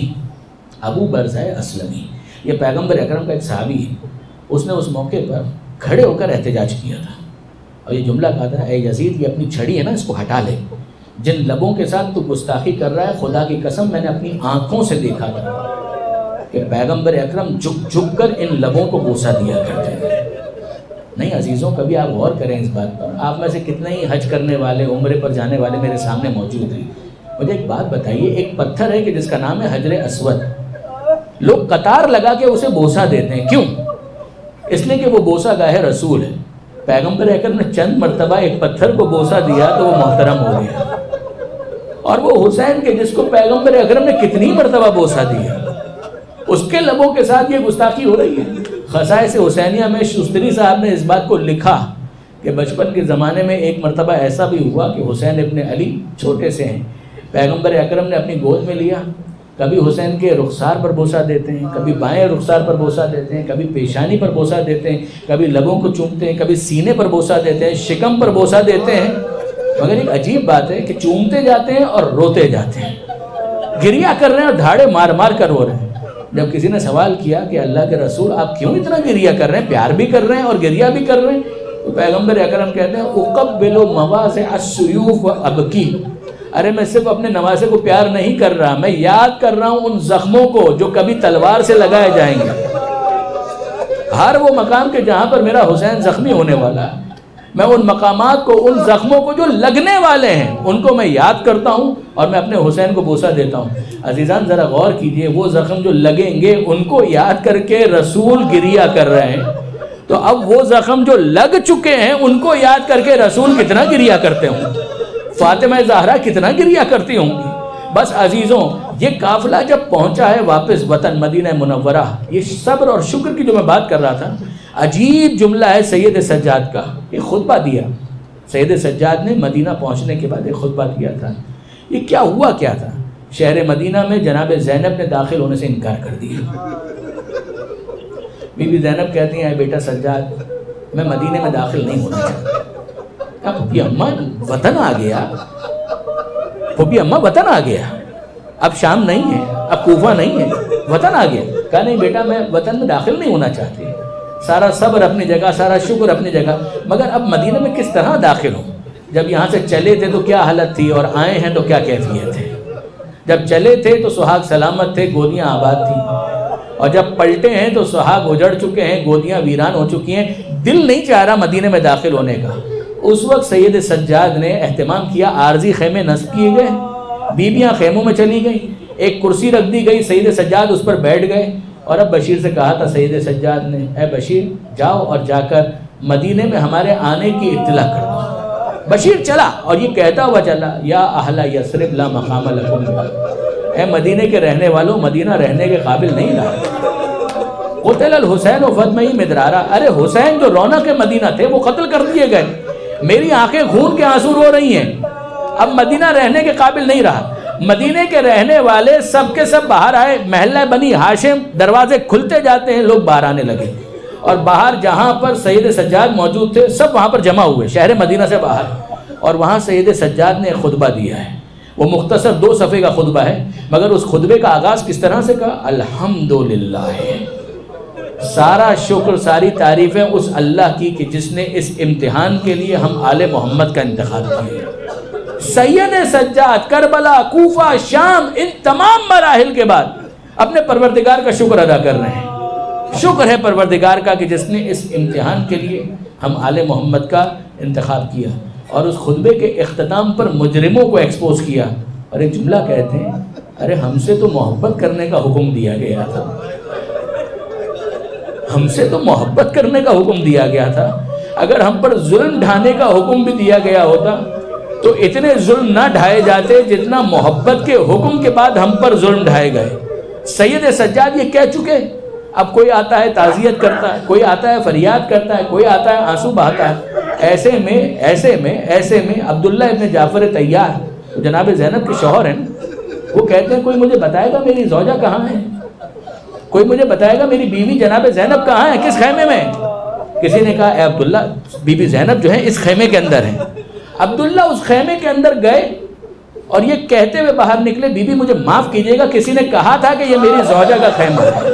یہ پیغمبر اکرم کا ایک صحابی ہے، اس نے اس موقع پر کھڑے ہو کر احتجاج کیا تھا اور یہ جملہ کہا تھا، اے یزید یہ اپنی چھڑی ہے نا، اس کو ہٹا لے، جن لبوں کے ساتھ تو گستاخی کر رہا ہے، خدا کی قسم میں نے اپنی آنکھوں سے دیکھا تھا کہ پیغمبر اکرم جھک جھک کر ان لبوں کو بوسہ دیا کرتے تھے. نہیں عزیزوں، کبھی آپ غور کریں اس بات پر. آپ میں سے کتنے ہی حج کرنے والے، عمرے پر جانے والے میرے سامنے موجود ہیں. مجھے ایک بات بتائیے، ایک پتھر ہے کہ جس کا نام ہے حجر اسود، لوگ قطار لگا کے اسے بوسہ دیتے ہیں. کیوں؟ اس لیے کہ وہ بوسہ گاہ رسول ہے. پیغمبر اکرم نے چند مرتبہ ایک پتھر کو بوسہ دیا تو وہ محترم ہو گیا. اور وہ حسین کے جس کو پیغمبر اکرم نے کتنی مرتبہ بوسہ دیا، اس کے لبوں کے ساتھ یہ گستاخی ہو رہی ہے. خصائص حسینیہ میں شوستری صاحب نے اس بات کو لکھا کہ بچپن کے زمانے میں ایک مرتبہ ایسا بھی ہوا کہ حسین ابن علی چھوٹے سے ہیں، پیغمبر اکرم نے اپنی گود میں لیا، کبھی حسین کے رخسار پر بوسہ دیتے ہیں، کبھی بائیں رخسار پر بوسہ دیتے ہیں، کبھی پیشانی پر بوسہ دیتے ہیں، کبھی لبوں کو چومتے ہیں، کبھی سینے پر بوسہ دیتے ہیں، شکم پر بوسہ دیتے ہیں. مگر ایک عجیب بات ہے کہ چومتے جاتے ہیں اور روتے جاتے ہیں، گریہ کر رہے ہیں اور دھاڑے مار مار کر رو رہے ہیں. جب کسی نے سوال کیا کہ اللہ کے رسول آپ کیوں اتنا گریہ کر رہے ہیں، پیار بھی کر رہے ہیں اور گریہ بھی کر رہے ہیں، تو پیغمبر اکرم کہتے ہیں اقبل مواضع السیوف وابکی، ارے میں صرف اپنے نواسے کو پیار نہیں کر رہا، میں یاد کر رہا ہوں ان زخموں کو جو کبھی تلوار سے لگائے جائیں گے. ہر وہ مقام کے جہاں پر میرا حسین زخمی ہونے والا ہے، میں ان مقامات کو، ان زخموں کو جو لگنے والے ہیں، ان کو میں یاد کرتا ہوں اور میں اپنے حسین کو بوسہ دیتا ہوں. عزیزان ذرا غور کیجئے، وہ زخم جو لگیں گے ان کو یاد کر کے رسول گریہ کر رہے ہیں، تو اب وہ زخم جو لگ چکے ہیں ان کو یاد کر کے رسول کتنا گریہ کرتے ہوں گے، فاطمہ زہرا کتنا گریہ کرتی ہوں گی. بس عزیزوں، یہ قافلہ جب پہنچا ہے واپس وطن مدینہ منورہ، یہ صبر اور شکر کی جو میں بات کر رہا تھا، عجیب جملہ ہے سید سجاد کا. یہ خطبہ دیا سید سجاد نے مدینہ پہنچنے کے بعد، ایک خطبہ دیا تھا. یہ کیا ہوا کیا تھا؟ شہر مدینہ میں جناب زینب نے داخل ہونے سے انکار کر دیا. بی بی زینب کہتی ہیں، اے بیٹا سجاد، میں مدینہ میں داخل نہیں ہونا چاہتا. پھپھی اماں وطن آ گیا، پھپھی اماں وطن آ گیا، اب شام نہیں ہے، اب کوفہ نہیں ہے، وطن آ گیا. کہا نہیں بیٹا، میں وطن میں داخل نہیں ہونا چاہتی. سارا صبر اپنی جگہ، سارا شکر اپنی جگہ، مگر اب مدینہ میں کس طرح داخل ہوں؟ جب یہاں سے چلے تھے تو کیا حالت تھی، اور آئے ہیں تو کیا کیفیت ہے. جب چلے تھے تو سہاگ سلامت تھے، گودیاں آباد تھیں، اور جب پلٹے ہیں تو سہاگ اجڑ چکے ہیں، گودیاں ویران ہو چکی ہیں. دل نہیں چاہ رہا مدینہ میں داخل ہونے کا. اس وقت سید سجاد نے اہتمام کیا، عارضی خیمے نصب کیے گئے، بیویاں خیموں میں چلی گئیں، ایک کرسی رکھ دی گئی، سید سجاد اس پر بیٹھ گئے. اور اب بشیر سے کہا تھا سید سجاد نے، اے بشیر جاؤ اور جا کر مدینے میں ہمارے آنے کی اطلاع کر دو. بشیر چلا اور یہ کہتا ہوا چلا، یا اہل یثرب لا مقام لکم، اے مدینے کے رہنے والوں، مدینہ رہنے کے قابل نہیں رہا. قتل الحسین و فاطمہ مدرارا، ارے حسین جو رونق مدینہ تھے وہ قتل کر دیے گئے، میری آنکھیں خون کے آنسو رو رہی ہیں، اب مدینہ رہنے کے قابل نہیں رہا. مدینے کے رہنے والے سب کے سب باہر آئے، محلہ بنی ہاشم، دروازے کھلتے جاتے ہیں، لوگ باہر آنے لگے، اور باہر جہاں پر سید سجاد موجود تھے سب وہاں پر جمع ہوئے، شہر مدینہ سے باہر. اور وہاں سید سجاد نے خطبہ دیا ہے، وہ مختصر 2 صفحے کا خطبہ ہے، مگر اس خطبے کا آغاز کس طرح سے کہا، الحمدللہ، سارا شکر، ساری تعریفیں اس اللہ کی کہ جس نے اس امتحان کے لیے ہم آل محمد کا انتخاب کیا. سید سجاد کربلا، کوفہ، شام، ان تمام مراحل کے بعد اپنے پروردگار کا شکر ادا کر رہے ہیں. شکر ہے پروردگار کا کہ جس نے اس امتحان کے لیے ہم آل محمد کا انتخاب کیا. اور اس خطبے کے اختتام پر مجرموں کو ایکسپوز کیا، اور ایک جملہ کہتے ہیں، ارے ہم سے تو محبت کرنے کا حکم دیا گیا تھا، ہم سے تو محبت کرنے کا حکم دیا گیا تھا. اگر ہم پر ظلم ڈھانے کا حکم بھی دیا گیا ہوتا تو اتنے ظلم نہ ڈھائے جاتے جتنا محبت کے حکم کے بعد ہم پر ظلم ڈھائے گئے. سید سجاد یہ کہہ چکے. اب کوئی آتا ہے تعزیت کرتا ہے، کوئی آتا ہے فریاد کرتا ہے، کوئی آتا ہے آنسو بہاتا ہے. ایسے میں عبداللہ ابن جعفر طیار جناب زینب کے شوہر ہیں، وہ کہتے ہیں کوئی مجھے بتائے گا میری زوجہ کہاں ہے. کوئی مجھے بتائے گا میری بیوی جناب زینب کہاں ہے، کس خیمے میں؟ کسی نے کہا اے عبداللہ بی بی زینب جو ہے اس خیمے کے اندر ہے۔ عبداللہ اس خیمے کے اندر گئے اور یہ کہتے ہوئے باہر نکلے بی بی مجھے معاف کیجئے گا، کسی نے کہا تھا کہ یہ میری زوجہ کا خیمہ ہے،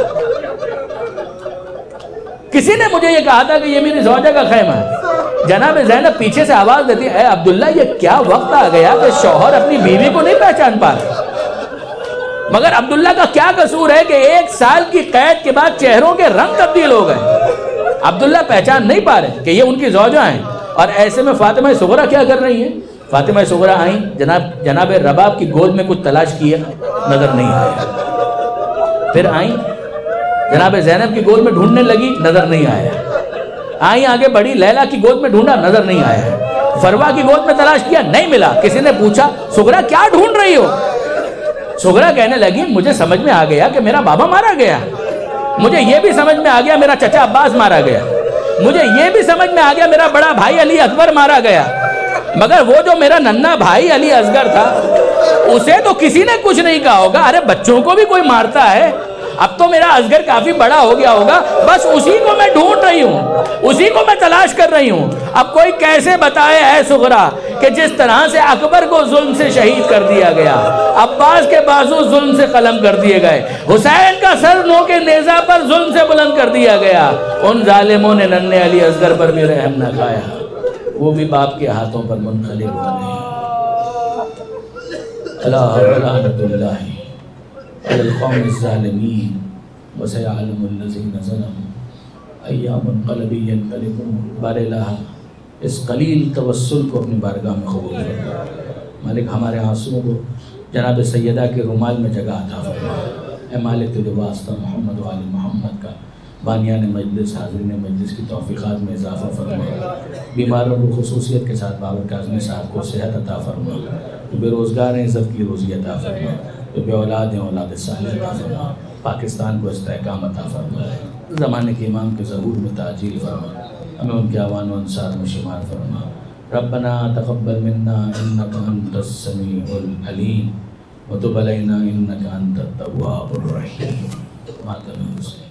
کسی نے مجھے یہ کہا تھا کہ یہ میری زوجہ کا خیمہ ہے۔ جناب زینب پیچھے سے آواز دیتی ہے اے عبداللہ یہ کیا وقت آ گیا کہ شوہر اپنی بیوی کو نہیں پہچان پا رہے؟ مگر عبداللہ کا کیا قصور ہے کہ 1 سال کی قید کے بعد چہروں کے رنگ تبدیل ہو گئے، عبداللہ پہچان نہیں پا رہے کہ یہ ان کی زوجہ ہیں۔ اور ایسے میں فاطمہ صغرا کیا کر رہی ہیں؟ فاطمہ صغرا آئیں، جناب رباب کی گود میں کچھ تلاش کیا، نظر نہیں آیا۔ پھر آئیں جناب زینب کی گود میں ڈھونڈنے لگی، نظر نہیں آیا۔ آئیں آگے بڑھی، لیلا کی گود میں ڈھونڈا، نظر نہیں آیا۔ فروا کی گود میں تلاش کیا، نہیں ملا۔ کسی نے پوچھا صغرا کیا ڈھونڈ رہی ہو؟ صغرا کہنے لگی مجھے سمجھ میں آ گیا کہ میرا بابا مارا گیا، مجھے یہ بھی سمجھ میں آ گیا میرا چچا عباس مارا گیا، مجھے یہ بھی سمجھ میں آ گیا میرا بڑا بھائی علی اکبر مارا گیا، مگر وہ جو میرا ننھا بھائی علی اصغر تھا اسے تو کسی نے کچھ نہیں کہا ہوگا۔ ارے بچوں کو بھی کوئی مارتا ہے، اب تو میرا اصغر کافی بڑا ہو گیا ہوگا، بس اسی کو میں ڈھونڈ رہی ہوں، اسی کو میں تلاش کر رہی ہوں۔ اب کوئی کیسے بتائے اے صغرا کہ جس طرح سے اکبر کو ظلم سے شہید کر دیا گیا، عباس کے بازو ظلم سے قلم کر دیے گئے، حسین کا سر نو کے نیزہ پر ظلم سے بلند کر دیا گیا، ان ظالموں نے ننھے علی اصغر پر بھی رحم نہ کھایا، وہ بھی باپ کے ہاتھوں پر منقلب ہو گئے۔ اللہ لعنت اللہ علی القوم الظالمین وسیعلم الذین ظلموا ایام انقلبی ینقلبون۔ بار الہ اس قلیل توسل کو اپنی بارگاہ میں قبول کرنا۔ مالک ہمارے آنسوؤں کو جناب سیدہ کے رومال میں جگہ عطا فرما۔ اے مالک تجھے واسطہ محمد و آل محمد کا، بانیان مجلس حاضرین مجلس کی توفیقات میں اضافہ فرما۔ بیماروں کو خصوصیت کے ساتھ بابر کاظمی صاحب کو صحت عطا فرما، جو بے روزگار ہیں عزت کی روزی عطا فرما، جو بے اولاد ہیں اولاد صالح عطا فرما، پاکستان کو استحکام عطا فرما، زمانے کے امام کے ظہور میں تعجیل فرما، ہمیں ان کے اعوان و انصار میں شمار فرما۔ ربنا تقبل منا انک انت السمیع العلیم وتب علینا انک انت التواب الرحیم۔ ماتم حسین۔